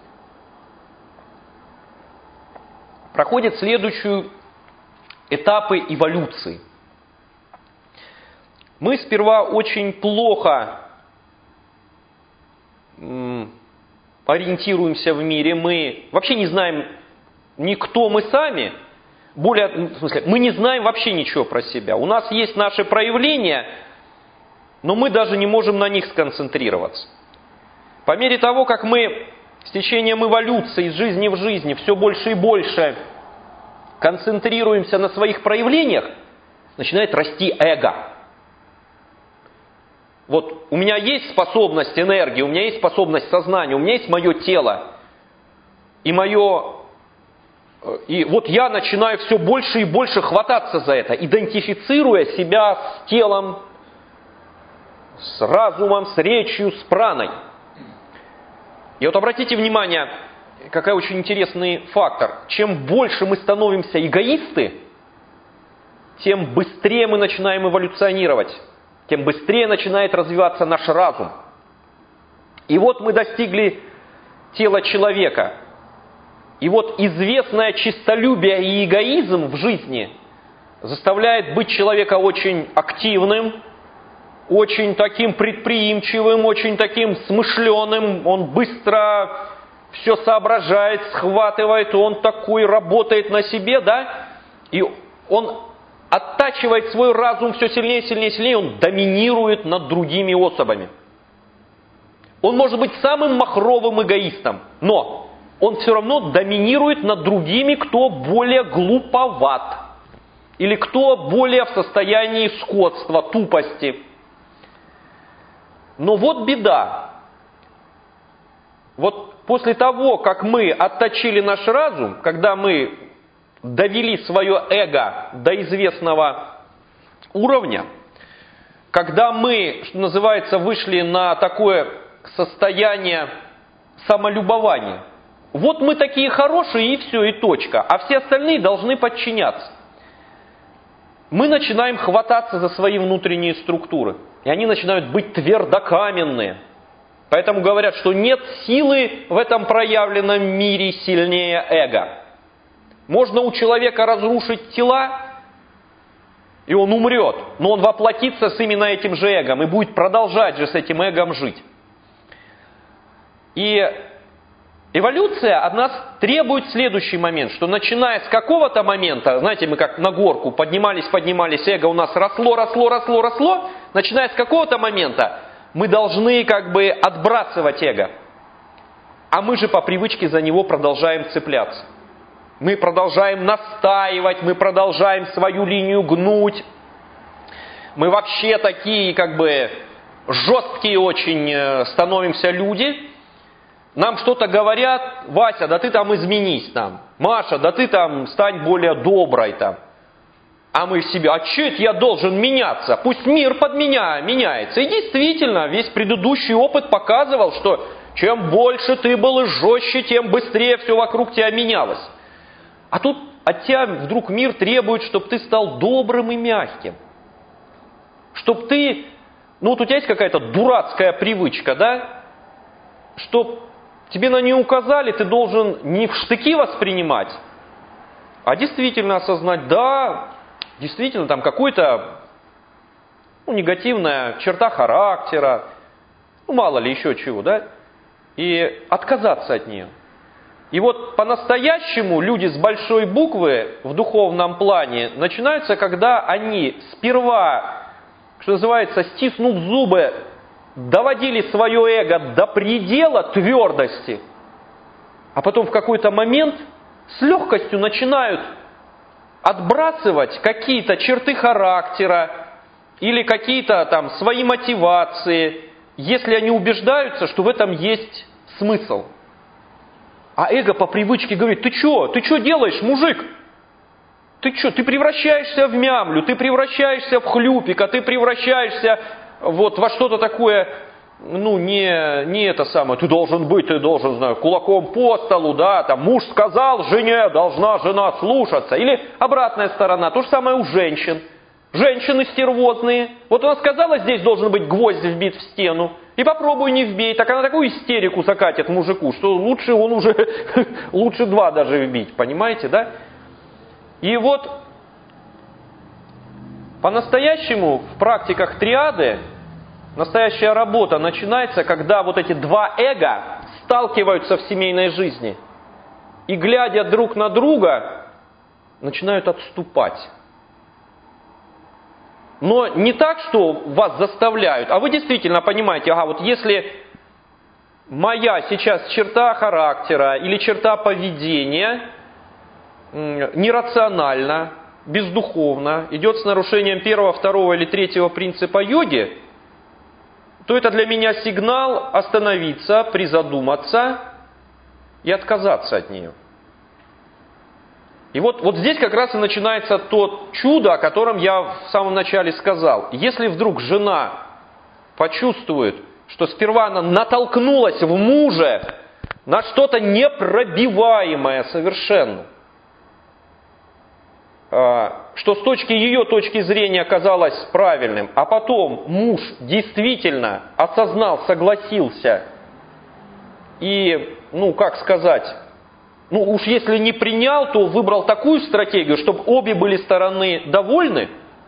проходит следующие этапы эволюции. Мы сперва очень плохо ориентируемся в мире, мы вообще не знаем ни кто мы сами, мы не знаем вообще ничего про себя. У нас есть наши проявления, но мы даже не можем на них сконцентрироваться. По мере того, как мы с течением эволюции из жизни в жизни все больше и больше концентрируемся на своих проявлениях, начинает расти эго. Вот у меня есть способность энергии, у меня есть способность сознания, у меня есть мое тело. И вот я начинаю все больше и больше хвататься за это, идентифицируя себя с телом, с разумом, с речью, с праной. И вот обратите внимание, какой очень интересный фактор. Чем больше мы становимся эгоисты, тем быстрее мы начинаем эволюционировать. Тем быстрее начинает развиваться наш разум. И вот мы достигли тела человека. И вот известное честолюбие и эгоизм в жизни заставляет быть человека очень активным, очень таким предприимчивым, очень таким смышленым. Он быстро все соображает, схватывает, он такой работает на себе, да? И он оттачивает свой разум все сильнее, сильнее, сильнее, он доминирует над другими особами. Он может быть самым махровым эгоистом, но он все равно доминирует над другими, кто более глуповат, или кто более в состоянии скотства, тупости. Но вот беда. Вот после того, как мы отточили наш разум, когда мы довели свое эго до известного уровня, когда мы, что называется, вышли на такое состояние самолюбования. Вот мы такие хорошие, и все, и точка. А все остальные должны подчиняться. Мы начинаем хвататься за свои внутренние структуры. И они начинают быть твердокаменные. Поэтому говорят, что нет силы в этом проявленном мире сильнее эго. Можно у человека разрушить тела, и он умрет, но он воплотится с именно этим же эгом и будет продолжать же с этим эгом жить. И эволюция от нас требует следующий момент, что начиная с какого-то момента, знаете, мы как на горку поднимались, эго у нас росло, начиная с какого-то момента мы должны отбрасывать эго. А мы же по привычке за него продолжаем цепляться. Мы продолжаем настаивать, мы продолжаем свою линию гнуть. Мы вообще такие жесткие очень становимся люди. Нам что-то говорят: Вася, да ты там изменись там. Маша, да ты там стань более доброй там. А мы себе, а что это я должен меняться? Пусть мир под меня меняется. И действительно, весь предыдущий опыт показывал, что чем больше ты был и жестче, тем быстрее все вокруг тебя менялось. А тут от тебя вдруг мир требует, чтобы ты стал добрым и мягким. Чтобы ты, ну вот у тебя есть какая-то дурацкая привычка, да? Чтоб тебе на нее указали, ты должен не в штыки воспринимать, а действительно осознать, да, действительно там какой-то негативная черта характера, мало ли еще чего, да? И отказаться от нее. И вот по-настоящему люди с большой буквы в духовном плане начинаются, когда они сперва, что называется, стиснув зубы, доводили свое эго до предела твердости, а потом в какой-то момент с легкостью начинают отбрасывать какие-то черты характера или какие-то там свои мотивации, если они убеждаются, что в этом есть смысл. А эго по привычке говорит, ты что делаешь, мужик? Ты что, ты превращаешься в мямлю, ты превращаешься в хлюпика, ты превращаешься вот во что-то такое, не это самое, ты должен, знаю, кулаком по столу, да, там муж сказал жене, должна жена слушаться. Или обратная сторона, то же самое у женщин. Женщины стервозные. Вот она сказала, здесь должен быть гвоздь вбит в стену. И попробуй не вбей. Так она такую истерику закатит мужику, что лучше он уже, лучше два даже вбить. Понимаете, да? И вот по-настоящему в практиках триады настоящая работа начинается, когда вот эти два эго сталкиваются в семейной жизни. И глядя друг на друга, начинают отступать. Но не так, что вас заставляют, а вы действительно понимаете, ага, вот если моя сейчас черта характера или черта поведения нерациональна, бездуховна, идет с нарушением первого, второго или третьего принципа йоги, то это для меня сигнал остановиться, призадуматься и отказаться от нее. И вот здесь как раз и начинается то чудо, о котором я в самом начале сказал. Если вдруг жена почувствует, что сперва она натолкнулась в муже на что-то непробиваемое совершенно, что с ее точки зрения казалось правильным, а потом муж действительно осознал, согласился и, уж если не принял, то выбрал такую стратегию, чтобы обе были стороны довольны,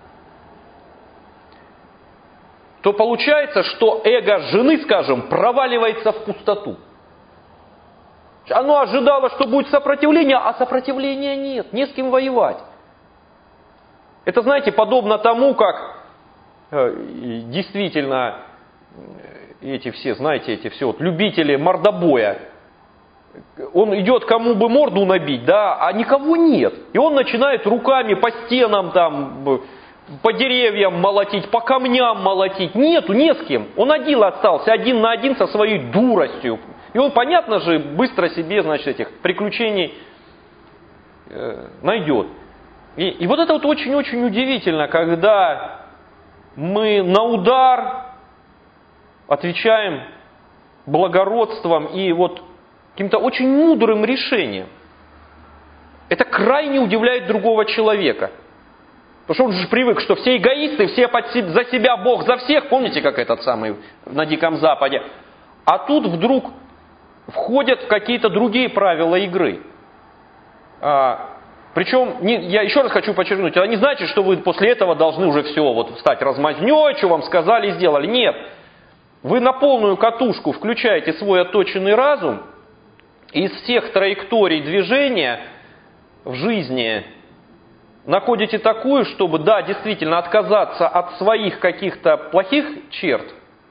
то получается, что эго жены, скажем, проваливается в пустоту. Оно ожидало, что будет сопротивление, а сопротивления нет, не с кем воевать. Это, знаете, подобно тому, как действительно эти все любители мордобоя. Он идет кому бы морду набить, да, а никого нет. И он начинает руками по стенам, там, по деревьям молотить, по камням молотить. Нету, не с кем. Он один остался, один на один со своей дуростью. И он, понятно же, быстро себе, этих приключений найдет. И вот это вот очень-очень удивительно, когда мы на удар отвечаем благородством и вот каким-то очень мудрым решением. Это крайне удивляет другого человека. Потому что он же привык, что все эгоисты, все за себя, Бог за всех. Помните, как этот самый на Диком Западе? А тут вдруг входят в какие-то другие правила игры. Причем, я еще раз хочу подчеркнуть, это не значит, что вы после этого должны уже все стать размазнёй, что вам сказали и сделали. Нет. Вы на полную катушку включаете свой отточенный разум, и из всех траекторий движения в жизни находите такую, чтобы, да, действительно отказаться от своих каких-то плохих черт,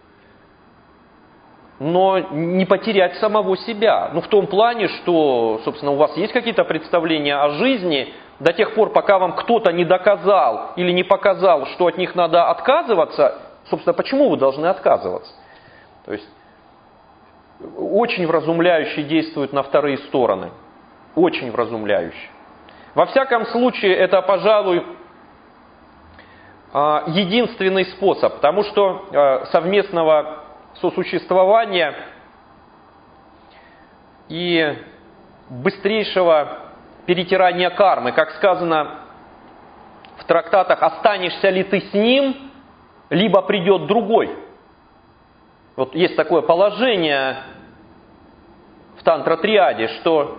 но не потерять самого себя. В том плане, что, собственно, у вас есть какие-то представления о жизни до тех пор, пока вам кто-то не доказал или не показал, что от них надо отказываться, собственно, почему вы должны отказываться? То есть очень вразумляюще действует на вторые стороны. Очень вразумляюще. Во всяком случае, это, пожалуй, единственный способ, потому что совместного сосуществования и быстрейшего перетирания кармы, как сказано в трактатах, останешься ли ты с ним, либо придет другой. Вот есть такое положение в тантра-триаде, что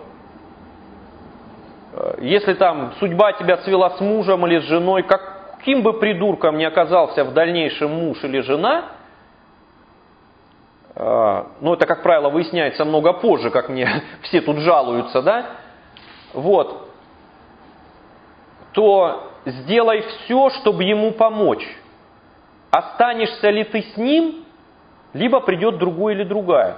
если там судьба тебя свела с мужем или с женой, каким бы придурком ни оказался в дальнейшем муж или жена, но это, как правило, выясняется много позже, как мне все тут жалуются, да, вот, то сделай все, чтобы ему помочь. Останешься ли ты с ним, либо придет другой или другая.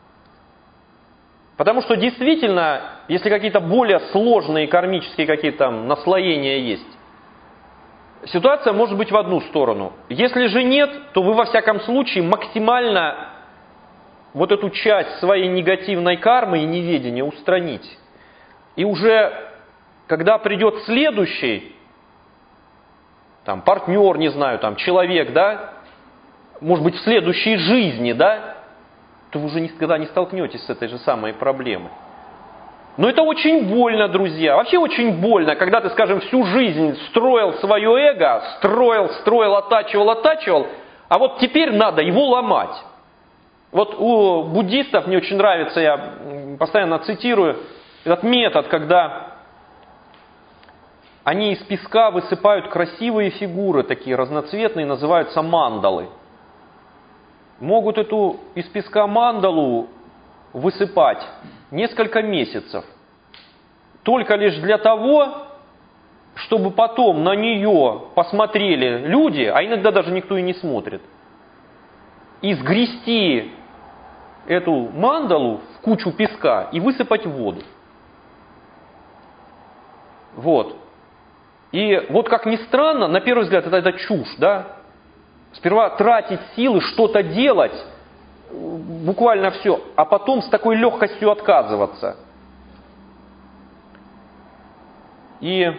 Потому что действительно, если какие-то более сложные кармические какие-то там наслоения есть, ситуация может быть в одну сторону. Если же нет, то вы во всяком случае максимально вот эту часть своей негативной кармы и неведения устраните. И уже когда придет следующий, там, партнер, не знаю, там, человек, да, может быть, в следующей жизни, да, то вы уже никогда не столкнетесь с этой же самой проблемой. Но это очень больно, друзья. Вообще очень больно, когда ты, скажем, всю жизнь строил свое эго, строил, оттачивал, а вот теперь надо его ломать. Вот у буддистов, мне очень нравится, я постоянно цитирую, этот метод, когда они из песка высыпают красивые фигуры, такие разноцветные, называются мандалы. Могут эту из песка мандалу высыпать несколько месяцев. Только лишь для того, чтобы потом на нее посмотрели люди, а иногда даже никто и не смотрит, и сгрести эту мандалу в кучу песка и высыпать в воду. Вот. И вот как ни странно, на первый взгляд это чушь, да? Сперва тратить силы, что-то делать, буквально все, а потом с такой легкостью отказываться. И,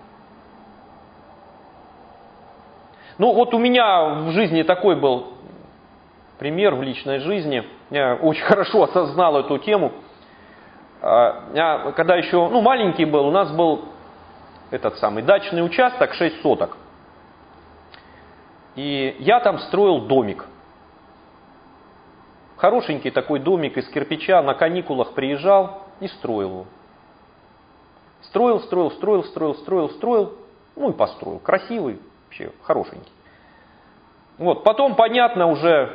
ну вот у меня в жизни такой был пример в личной жизни. Я очень хорошо осознал эту тему. Я, когда еще маленький был, у нас был этот самый дачный участок, 6 соток. И я там строил домик. Хорошенький такой домик из кирпича, на каникулах приезжал и строил его. Строил, ну и построил. Красивый, вообще хорошенький. Вот, потом, понятно, уже,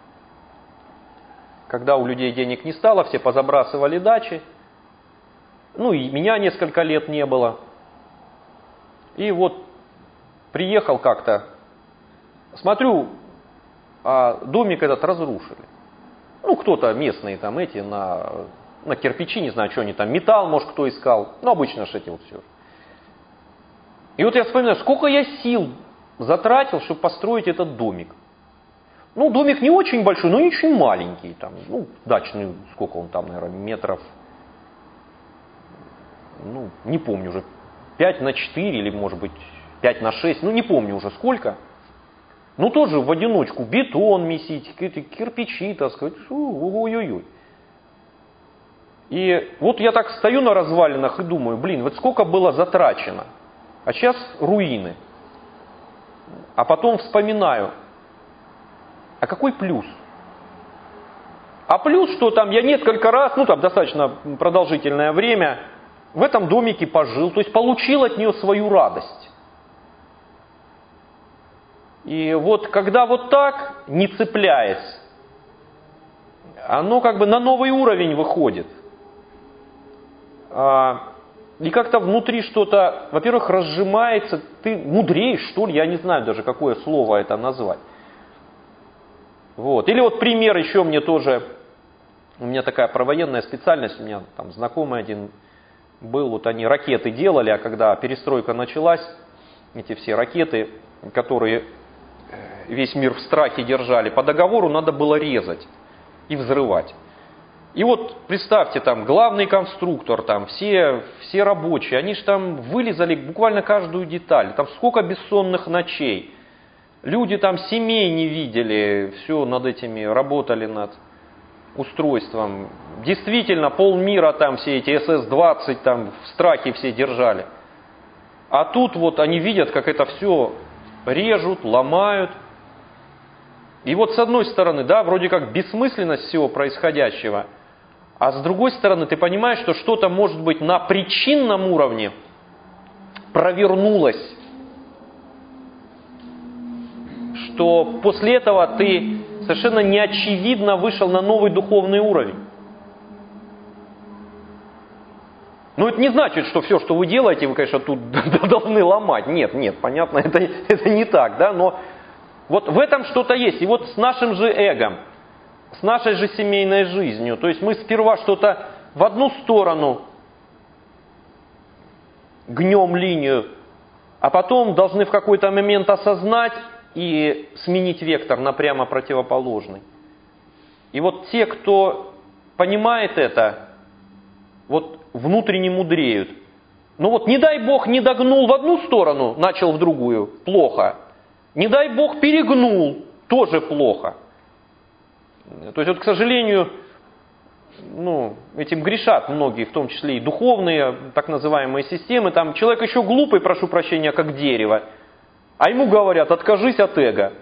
когда у людей денег не стало, все позабрасывали дачи. Ну и меня несколько лет не было. И вот приехал как-то, смотрю, домик этот разрушили. Ну, кто-то местные там эти на кирпичи, не знаю, что они там, металл, может, кто искал. Ну, обычно же эти вот все. И вот я вспоминаю, сколько я сил затратил, чтобы построить этот домик. Ну, домик не очень большой, но не очень маленький. Там, дачный, сколько он там, наверное, метров, не помню уже, 5 на 4 или, может быть, 5 на 6, не помню уже сколько. Тоже в одиночку бетон месить, какие-то кирпичи таскать, ой-ой-ой. И вот я так стою на развалинах и думаю, вот сколько было затрачено. А сейчас руины. А потом вспоминаю, а какой плюс? А плюс, что там я несколько раз, там достаточно продолжительное время, в этом домике пожил, то есть получил от нее свою радость. И вот когда вот так, не цепляясь, оно как бы на новый уровень выходит. И как-то внутри что-то, во-первых, разжимается, ты мудреешь, что ли, я не знаю даже, какое слово это назвать. Вот. Или вот пример еще мне тоже, у меня такая провоенная специальность, у меня там знакомый один был, вот они ракеты делали, а когда перестройка началась, эти все ракеты, которые весь мир в страхе держали, по договору надо было резать и взрывать. И вот представьте, там главный конструктор, там все рабочие, они же там вылезали буквально каждую деталь, там сколько бессонных ночей, Люди там семей не видели, все над этими работали над устройством. Действительно, полмира там все эти СС-20 там в страхе все держали. А тут вот они видят, как это все режут, ломают. И вот с одной стороны, да, вроде как бессмысленность всего происходящего, а с другой стороны ты понимаешь, что что-то может быть на причинном уровне провернулось. Что после этого ты совершенно неочевидно вышел на новый духовный уровень. Но это не значит, что все, что вы делаете, вы, конечно, тут должны ломать. Нет, понятно, это не так, да, но вот в этом что-то есть. И вот с нашим же эго, с нашей же семейной жизнью, то есть мы сперва что-то в одну сторону гнем линию, а потом должны в какой-то момент осознать и сменить вектор на прямо противоположный. И вот те, кто понимает это, вот внутренне мудреют. Ну вот не дай Бог не догнул в одну сторону, начал в другую, плохо. Не дай Бог перегнул, тоже плохо. То есть вот, к сожалению, этим грешат многие, в том числе и духовные, так называемые системы. Там человек еще глупый, прошу прощения, как дерево. А ему говорят, откажись от эго.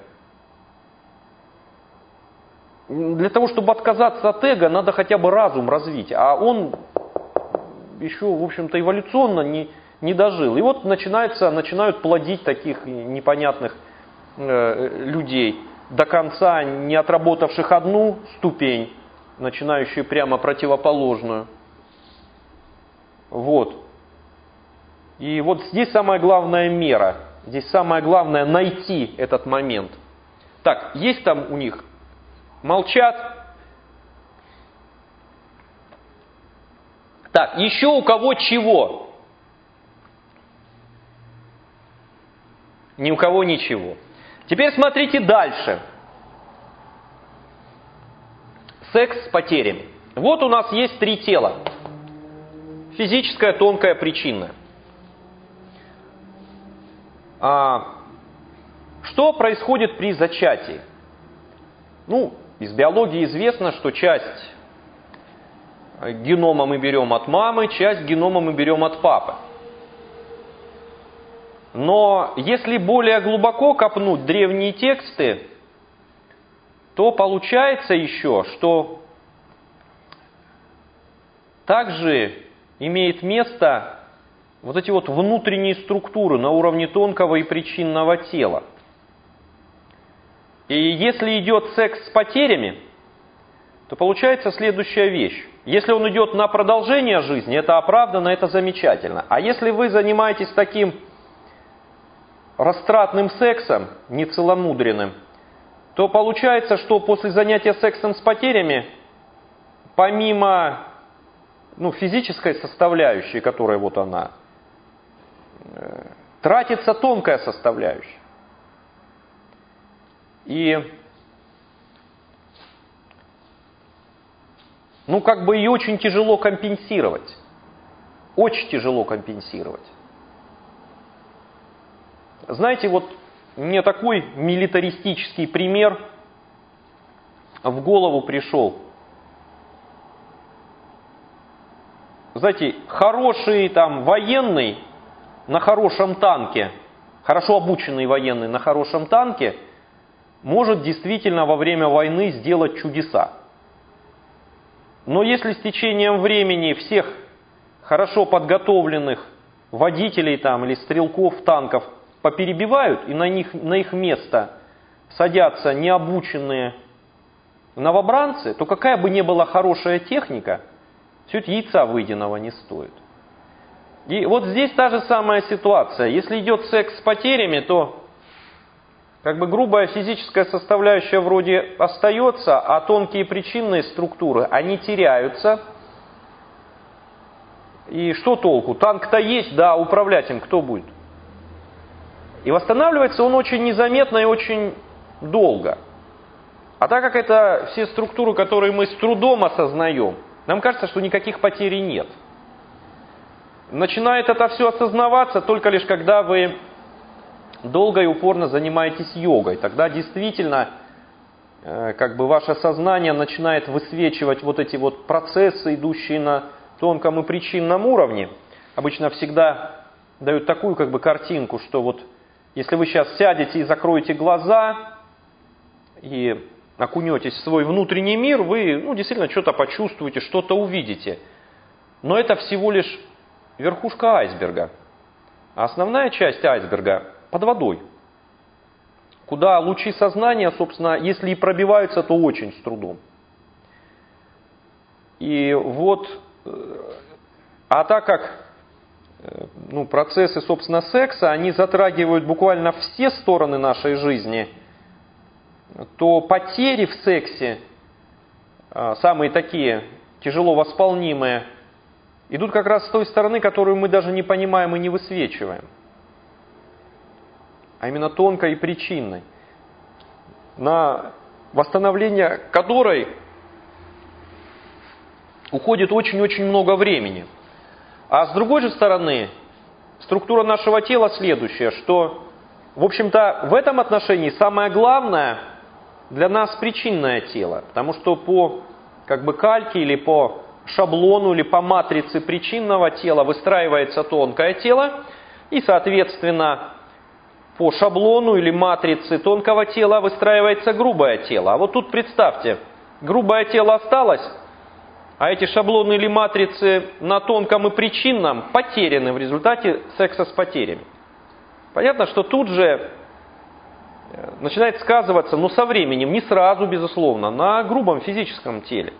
Для того, чтобы отказаться от эго, надо хотя бы разум развить. А он еще, в общем-то, эволюционно не дожил. И вот начинают плодить таких непонятных людей, до конца не отработавших одну ступень, начинающую прямо противоположную. Вот. И вот здесь самая главная мера. Здесь самое главное найти этот момент. Так, есть там у них? Молчат. Так, еще у кого чего? Ни у кого ничего. Теперь смотрите дальше. Секс с потерями. Вот у нас есть 3 тела. Физическое, тонкое, причинное. Что происходит при зачатии? Из биологии известно, что часть генома мы берем от мамы, часть генома мы берем от папы. Но если более глубоко копнуть древние тексты, то получается еще, что также имеет место вот эти вот внутренние структуры на уровне тонкого и причинного тела. И если идет секс с потерями, то получается следующая вещь. Если он идет на продолжение жизни, это оправданно, это замечательно. А если вы занимаетесь таким растратным сексом, нецеломудренным, то получается, что после занятия сексом с потерями, помимо физической составляющей, которая вот она, тратится тонкая составляющая. И ее очень тяжело компенсировать. Очень тяжело компенсировать. Знаете, вот мне такой милитаристический пример в голову пришел. Знаете, хороший военный на хорошем танке, хорошо обученный военный на хорошем танке может действительно во время войны сделать чудеса. Но если с течением времени всех хорошо подготовленных водителей или стрелков танков поперебивают, и на их место садятся необученные новобранцы, то какая бы ни была хорошая техника, все это яйца выеденного не стоит. И вот здесь та же самая ситуация. Если идет секс с потерями, то грубая физическая составляющая вроде остается, а тонкие причинные структуры, они теряются. И что толку? Танк-то есть, да, управлять им кто будет? И восстанавливается он очень незаметно и очень долго. А так как это все структуры, которые мы с трудом осознаем, нам кажется, что никаких потерь нет. Начинает это все осознаваться только лишь когда вы долго и упорно занимаетесь йогой. Тогда действительно ваше сознание начинает высвечивать вот эти вот процессы, идущие на тонком и причинном уровне. Обычно всегда дают такую картинку, что вот если вы сейчас сядете и закроете глаза и окунетесь в свой внутренний мир, вы действительно что-то почувствуете, что-то увидите. Но это всего лишь верхушка айсберга. А основная часть айсберга под водой, куда лучи сознания, собственно, если и пробиваются, то очень с трудом. И так как процессы, собственно, секса, они затрагивают буквально все стороны нашей жизни, то потери в сексе, самые такие тяжело восполнимые, идут как раз с той стороны, которую мы даже не понимаем и не высвечиваем. А именно тонкой и причинной, на восстановление которой уходит очень-очень много времени. А с другой же стороны, структура нашего тела следующая, что, в общем-то, в этом отношении самое главное для нас причинное тело, потому что по кальке или по шаблону или по матрице причинного тела выстраивается тонкое тело, и, соответственно, по шаблону или матрице тонкого тела выстраивается грубое тело. А вот тут представьте, грубое тело осталось, а эти шаблоны или матрицы на тонком и причинном потеряны в результате секса с потерями. Понятно, что тут же начинает сказываться, со временем, не сразу, безусловно, на грубом физическом теле.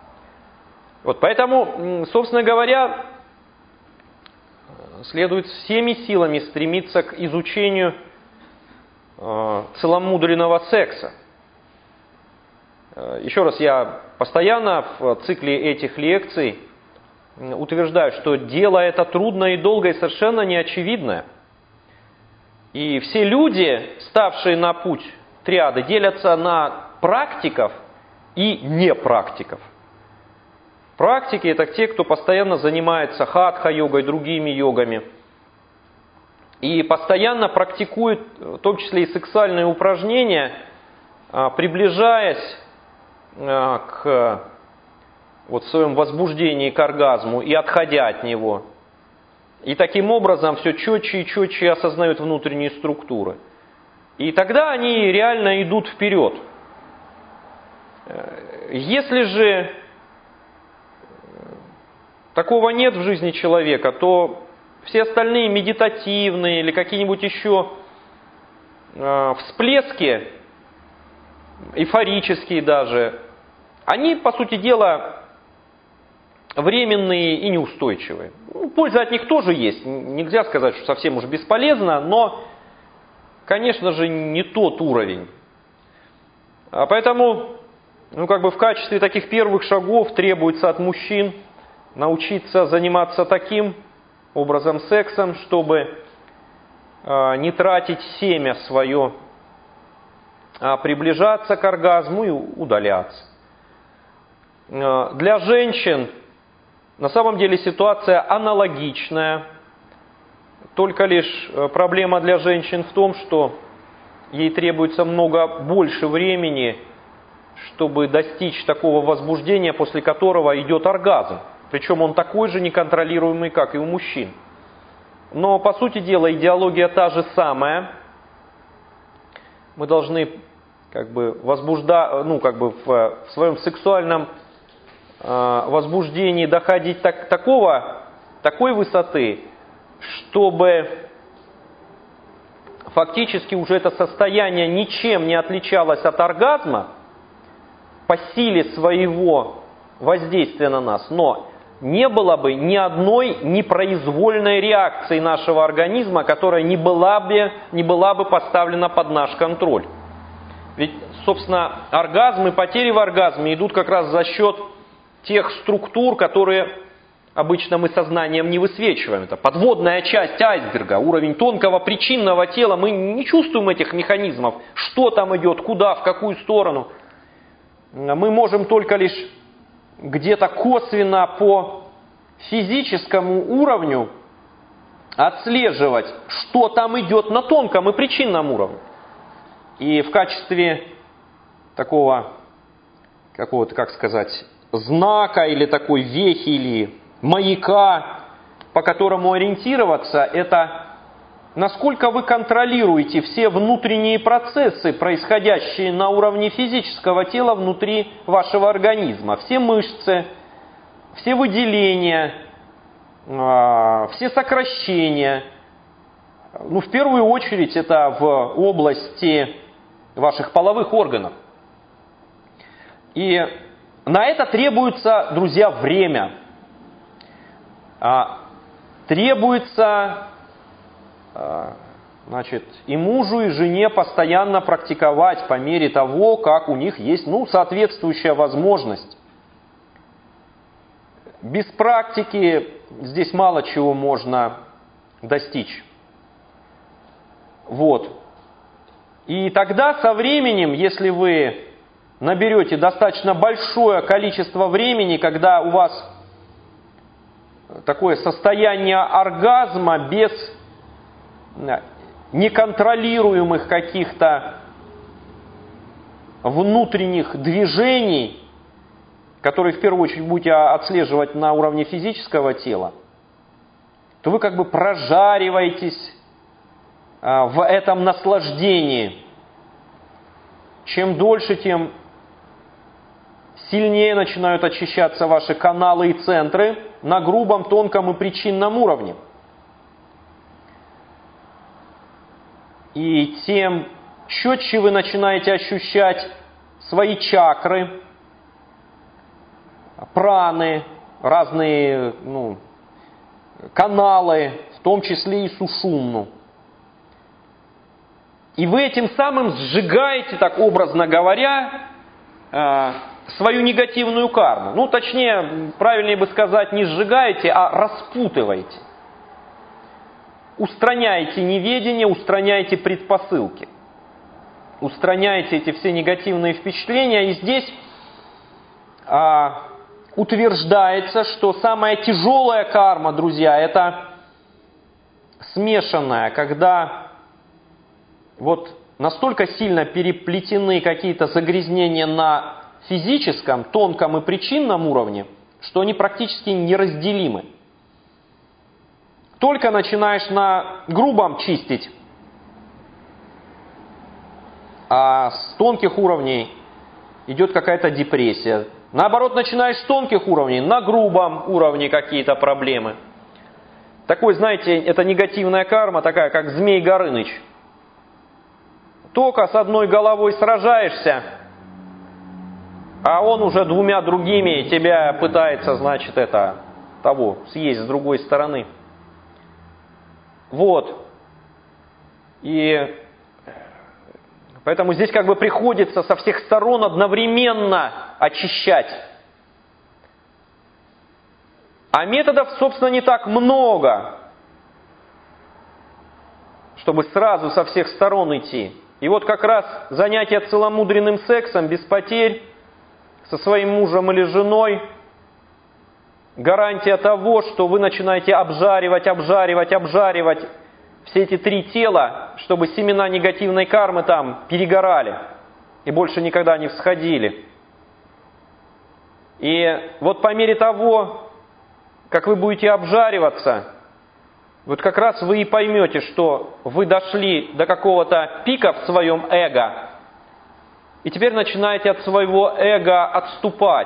Поэтому, собственно говоря, следует всеми силами стремиться к изучению целомудренного секса. Еще раз, я постоянно в цикле этих лекций утверждаю, что дело это трудное и долгое, и совершенно неочевидное. И все люди, ставшие на путь триады, делятся на практиков и непрактиков. Практики – это те, кто постоянно занимается хатха-йогой, другими йогами. И постоянно практикуют, в том числе и сексуальные упражнения, приближаясь в своем возбуждении к оргазму и отходя от него. И таким образом все четче и четче осознают внутренние структуры. И тогда они реально идут вперед. Если же такого нет в жизни человека, то все остальные медитативные или какие-нибудь еще всплески, эйфорические даже, они, по сути дела, временные и неустойчивые. Польза от них тоже есть. Нельзя сказать, что совсем уж бесполезно, но, конечно же, не тот уровень. А поэтому, в качестве таких первых шагов требуется от мужчин научиться заниматься таким образом сексом, чтобы не тратить семя свое, а приближаться к оргазму и удаляться. Для женщин на самом деле ситуация аналогичная, только лишь проблема для женщин в том, что ей требуется много больше времени, чтобы достичь такого возбуждения, после которого идет оргазм. Причем он такой же неконтролируемый, как и у мужчин. Но, по сути дела, идеология та же самая. Мы должны в своем сексуальном возбуждении доходить такой высоты, чтобы фактически уже это состояние ничем не отличалось от оргазма по силе своего воздействия на нас, но не было бы ни одной непроизвольной реакции нашего организма, которая не была бы поставлена под наш контроль. Ведь, собственно, оргазм и потери в оргазме идут как раз за счет тех структур, которые обычно мы сознанием не высвечиваем. Это подводная часть айсберга, уровень тонкого причинного тела. Мы не чувствуем этих механизмов, что там идет, куда, в какую сторону. Мы можем только лишь где-то косвенно по физическому уровню отслеживать, что там идет на тонком и причинном уровне. И в качестве такого какого-то, как сказать, знака или такой вехи или маяка, по которому ориентироваться, это насколько вы контролируете все внутренние процессы, происходящие на уровне физического тела внутри вашего организма. Все мышцы, все выделения, все сокращения. В первую очередь это в области ваших половых органов. И на это требуется, друзья, время. Требуется, и мужу, и жене постоянно практиковать по мере того, как у них есть, соответствующая возможность. Без практики здесь мало чего можно достичь. И тогда со временем, если вы наберете достаточно большое количество времени, когда у вас такое состояние оргазма без неконтролируемых каких-то внутренних движений, которые в первую очередь будете отслеживать на уровне физического тела, то вы как бы прожариваетесь в этом наслаждении. Чем дольше, тем сильнее начинают очищаться ваши каналы и центры на грубом, тонком и причинном уровне. И тем четче вы начинаете ощущать свои чакры, праны, разные каналы, в том числе и сушумну. И вы этим самым сжигаете, так образно говоря, свою негативную карму. Точнее, правильнее бы сказать, не сжигаете, а распутываете. Устраняете неведение, устраняете предпосылки. Устраняете эти все негативные впечатления. И здесь утверждается, что самая тяжелая карма, друзья, это смешанная, когда настолько сильно переплетены какие-то загрязнения на физическом, тонком и причинном уровне, что они практически неразделимы. Только начинаешь на грубом чистить, а с тонких уровней идет какая-то депрессия. Наоборот, начинаешь с тонких уровней, на грубом уровне какие-то проблемы. Такой, знаете, это негативная карма, такая, как Змей Горыныч. Только с одной головой сражаешься, а он уже двумя другими тебя пытается, съесть с другой стороны. И поэтому здесь как бы приходится со всех сторон одновременно очищать. А методов, собственно, не так много, чтобы сразу со всех сторон идти. И как раз занятие целомудренным сексом без потерь со своим мужем или женой гарантия того, что вы начинаете обжаривать все эти три тела, чтобы семена негативной кармы там перегорали и больше никогда не всходили. И по мере того, как вы будете обжариваться, как раз вы и поймете, что вы дошли до какого-то пика в своем эго, и теперь начинаете от своего эго отступать.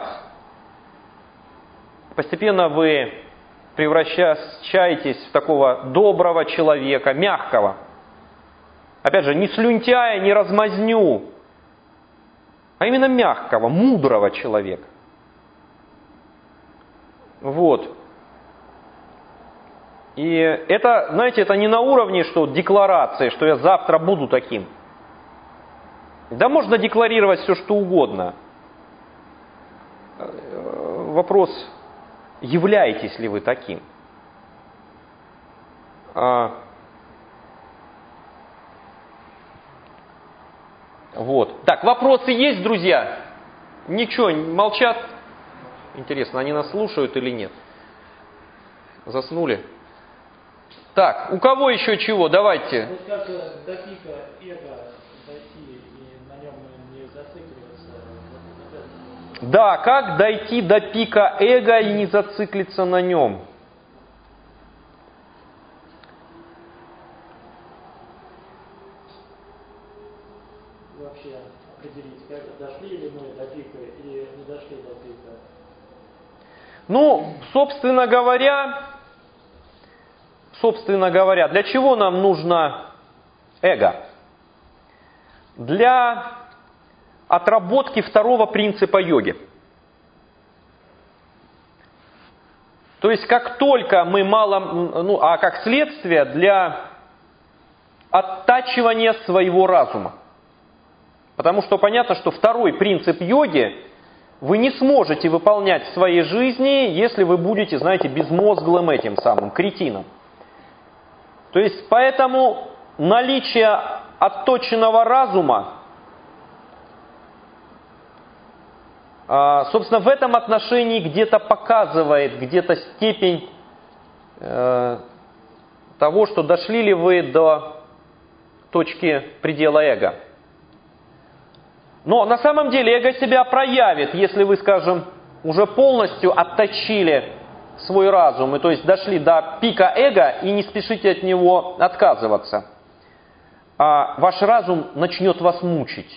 Постепенно вы превращаетесь в такого доброго человека, мягкого. Опять же, не слюнтяя, не размазню, а именно мягкого, мудрого человека. И это, знаете, это не на уровне, что декларации, что я завтра буду таким. Да можно декларировать все, что угодно. Вопрос, являетесь ли вы таким? Так, вопросы есть, друзья? Ничего, молчат? Интересно, они нас слушают или нет? Заснули? Так, у кого еще чего? Давайте. Вот как до пика эго дойти и на нем не зацикливаться? Да, как дойти до пика эго и не зациклиться на нем? Вообще определить, как дошли ли мы до пика или не дошли до пика? Ну, собственно говоря, для чего нам нужно эго? Для отработки второго принципа йоги. То есть, как только мы а как следствие, для оттачивания своего разума. Потому что понятно, что второй принцип йоги вы не сможете выполнять в своей жизни, если вы будете, знаете, безмозглым этим самым кретином. То есть, поэтому наличие отточенного разума, собственно, в этом отношении где-то показывает, где-то степень того, что дошли ли вы до точки предела эго. Но на самом деле эго себя проявит, если вы, скажем, уже полностью отточили свой разум, и то есть дошли до пика эго и не спешите от него отказываться. А ваш разум начнет вас мучить.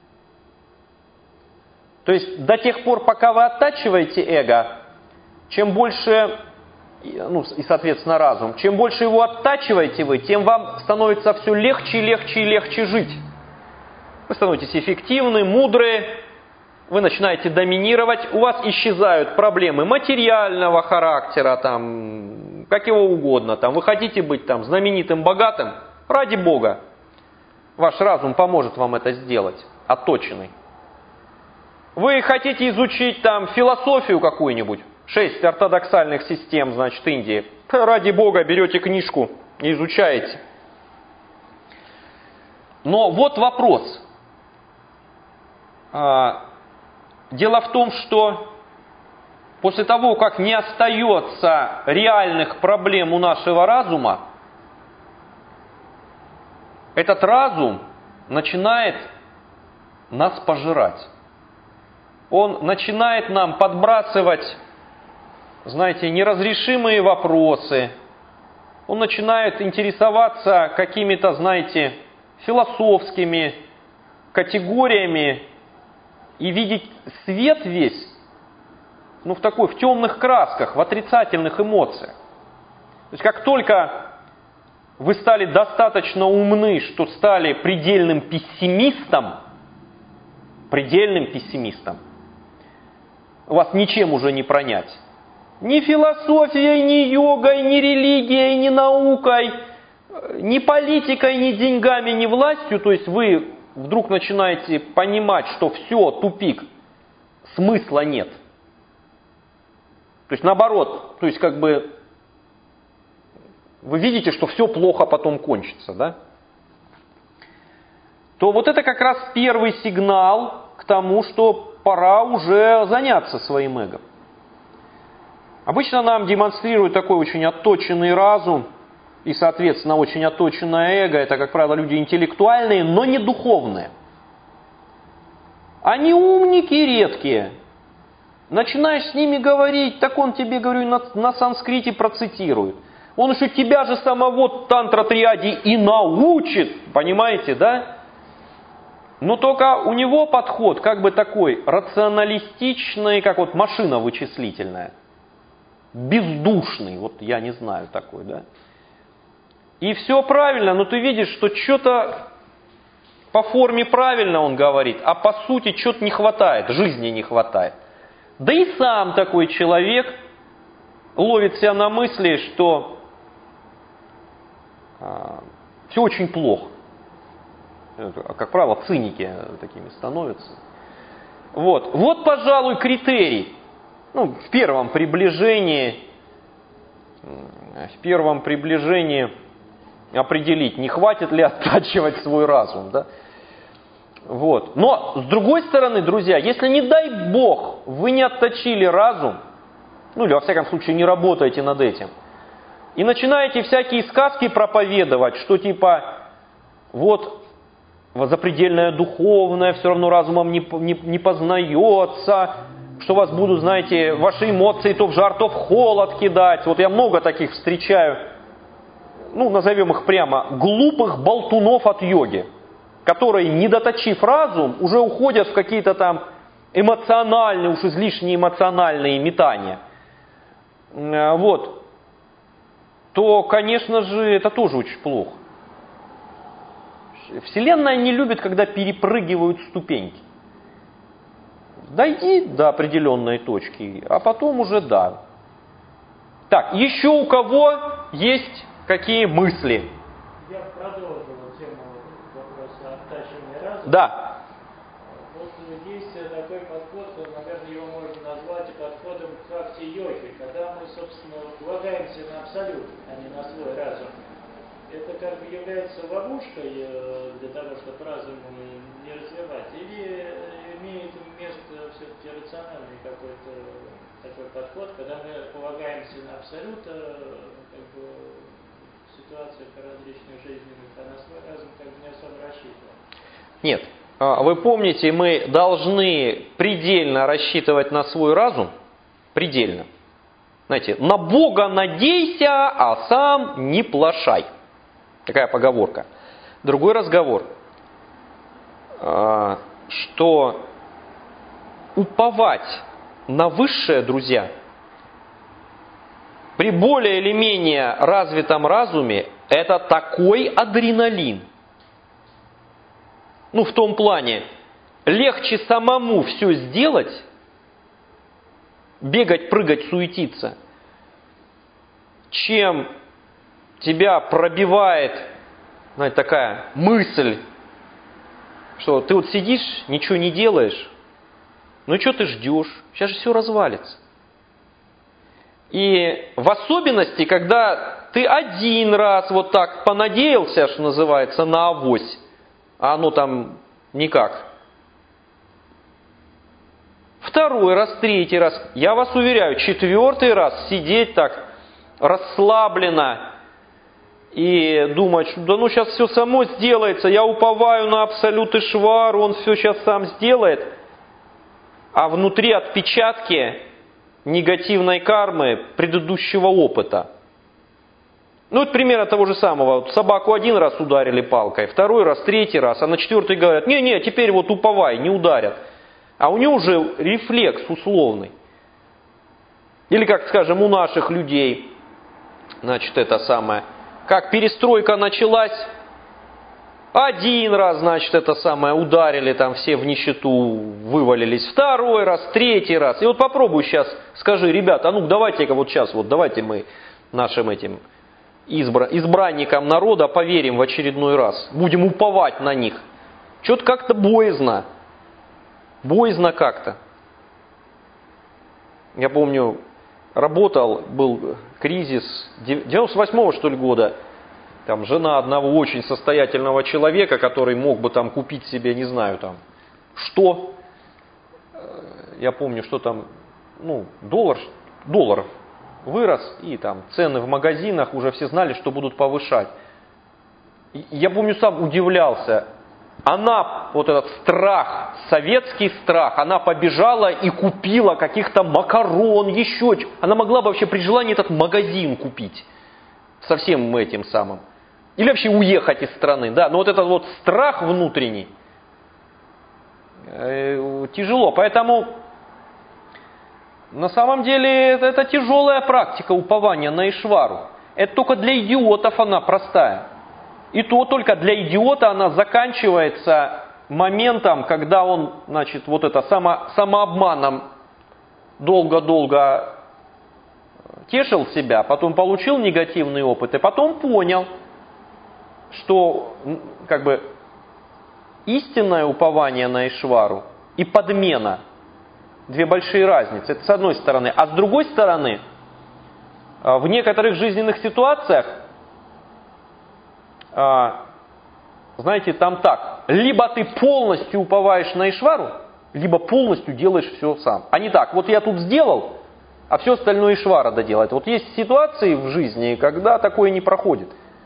То есть до тех пор, пока вы оттачиваете эго, чем больше, и соответственно разум, чем больше его оттачиваете вы, тем вам становится все легче, легче и легче жить. Вы становитесь эффективны, мудрые, вы начинаете доминировать, у вас исчезают проблемы материального характера, там, как его угодно, там, вы хотите быть там, знаменитым, богатым, ради Бога. Ваш разум поможет вам это сделать, отточенный. Вы хотите изучить там философию какую-нибудь, 6 ортодоксальных систем, значит, Индии. Ради Бога, берете книжку и изучаете. Но вот вопрос. Дело в том, что после того, как не остается реальных проблем у нашего разума, этот разум начинает нас пожирать. Он начинает нам подбрасывать, знаете, неразрешимые вопросы. Он начинает интересоваться какими-то, знаете, философскими категориями и видеть свет весь, в темных красках, в отрицательных эмоциях. То есть как только вы стали достаточно умны, что стали предельным пессимистом, вас ничем уже не пронять. Ни философией, ни йогой, ни религией, ни наукой, ни политикой, ни деньгами, ни властью. То есть вы вдруг начинаете понимать, что все, тупик, смысла нет. То есть наоборот, то есть вы видите, что все плохо потом кончится, да? То вот это как раз первый сигнал к тому, что пора уже заняться своим эго. Обычно нам демонстрируют такой очень отточенный разум и, соответственно, очень отточенное эго. Это, как правило, люди интеллектуальные, но не духовные. Они умники редкие. Начинаешь с ними говорить, так он тебе, говорю, на санскрите процитирует. Он еще тебя же самого тантра-триади и научит, понимаете, да? Но только у него подход такой рационалистичный, как машина вычислительная. Бездушный, я не знаю такой, да. И все правильно, но ты видишь, что что-то по форме правильно он говорит, а по сути что-то не хватает, жизни не хватает. Да и сам такой человек ловит себя на мысли, что все очень плохо. Как правило, циники такими становятся. Вот, пожалуй, критерий. В первом приближении определить, не хватит ли оттачивать свой разум. Да? Но, с другой стороны, друзья, если, не дай Бог, вы не отточили разум, или, во всяком случае, не работаете над этим, и начинаете всякие сказки проповедовать, что типа вот запредельное духовное все равно разумом не познается, что вас будут, знаете, ваши эмоции то в жар, то в холод кидать. Вот я много таких встречаю, ну, назовем их прямо, глупых болтунов от йоги, которые, не доточив разум, уже уходят в какие-то там эмоциональные, уж излишне эмоциональные метания. Вот. То, конечно же, это тоже очень плохо. Вселенная не любит, когда перепрыгивают ступеньки. Дойди до определенной точки, а потом уже да. Так, еще у кого есть какие мысли? Я продолжу тему вопроса оттачивания разума. Да. Вот есть такой подход, наверное, его можно назвать подходом к бхакти-йоге, когда мы, собственно, полагаемся на абсолют, а не на свой разум. Это как бы является ловушкой для того, чтобы разум не развивать, или имеет место все-таки рациональный какой-то такой подход, когда мы полагаемся на абсолют, как бы в ситуациях различных жизненных, а на свой разум как бы не особо рассчитываем. Нет. Вы помните, мы должны предельно рассчитывать на свой разум, предельно. Знаете, на Бога надейся, а сам не плашай. Такая поговорка. Другой разговор, что уповать на высшее, друзья, при более или менее развитом разуме, это такой адреналин. Ну, в том плане, легче самому все сделать, бегать, прыгать, суетиться, чем тебя пробивает, знаете, такая мысль, что ты вот сидишь, ничего не делаешь, ну и что ты ждешь? Сейчас же все развалится. И в особенности, когда ты один раз вот так понадеялся, что называется, на авось, а оно там никак. Второй раз, третий раз, я вас уверяю, четвертый раз сидеть так расслабленно и думать, что да ну сейчас все само сделается, я уповаю на абсолют Ишвару, он все сейчас сам сделает, а внутри отпечатки негативной кармы предыдущего опыта. Ну, это примерно того же самого. Вот собаку один раз ударили палкой, второй раз, третий раз, а на четвертый говорят, не-не, теперь вот уповай, не ударят. А у него уже рефлекс условный. Или, как скажем, у наших людей, значит, это самое, как перестройка началась, один раз, значит, это самое, ударили, там все в нищету вывалились, второй раз, третий раз. И вот попробуй сейчас, скажи, ребята, а ну давайте-ка вот сейчас, вот давайте мы нашим этим избранникам народа поверим в очередной раз, будем уповать на них. Что-то как-то боязно. Боязно как-то. Я помню, работал, был кризис 98-го, что ли, года. Там жена одного очень состоятельного человека, который мог бы там купить себе, не знаю, там, что. Я помню, что там, ну, доллар вырос, и там цены в магазинах уже все знали, что будут повышать. И я помню, сам удивлялся. Она, вот этот страх, советский страх, она побежала и купила каких-то макарон, еще чего. Она могла бы вообще при желании этот магазин купить. Со всем этим самым. Или вообще уехать из страны. Да? Но вот этот вот страх внутренний, тяжело. Поэтому на самом деле это тяжелая практика упования на Ишвару. Это только для идиотов она простая. И то только для идиота она заканчивается моментом, когда он, значит, вот это самообманом долго-долго тешил себя, потом получил негативный опыт, и потом понял, что как бы истинное упование на Ишвару и подмена – две большие разницы. Это с одной стороны. А с другой стороны, в некоторых жизненных ситуациях, знаете, там так, либо ты полностью уповаешь на Ишвару, либо полностью делаешь все сам. А не так, вот я тут сделал, а все остальное Ишвара доделает. Вот есть ситуации в жизни, когда такое не проходит.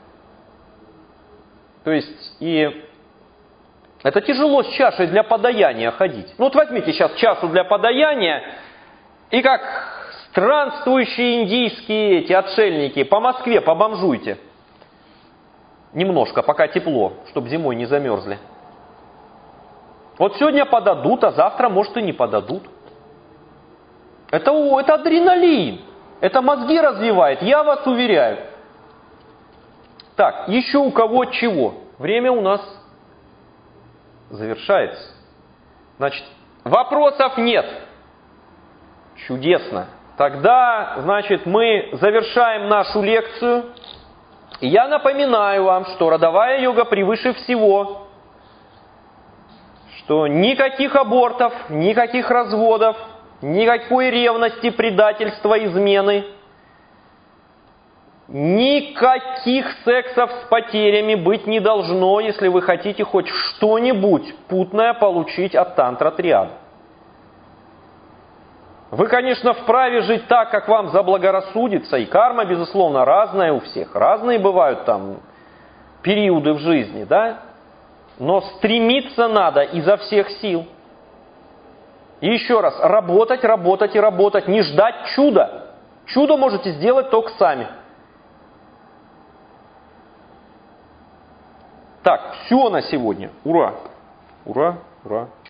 То есть, и это тяжело с чашей для подаяния ходить. Ну вот возьмите сейчас чашу для подаяния, и как странствующие индийские эти отшельники по Москве побомжуйте. Немножко, пока тепло, чтобы зимой не замерзли. Вот сегодня подадут, а завтра, может, и не подадут. Это адреналин. Это мозги развивает, я вас уверяю. Так, еще у кого чего? Время у нас завершается. Значит, вопросов нет. Чудесно. Тогда, значит, мы завершаем нашу лекцию. И я напоминаю вам, что родовая йога превыше всего. Что никаких абортов, никаких разводов, никакой ревности, предательства, измены. Никаких сексов с потерями быть не должно, если вы хотите хоть что-нибудь путное получить от тантра-триады. Вы, конечно, вправе жить так, как вам заблагорассудится, и карма, безусловно, разная у всех. Разные бывают там периоды в жизни, да? Но стремиться надо изо всех сил. И еще раз, работать, работать и работать, не ждать чуда. Чудо можете сделать только сами. Так, все на сегодня. Ура! Ура! Ура!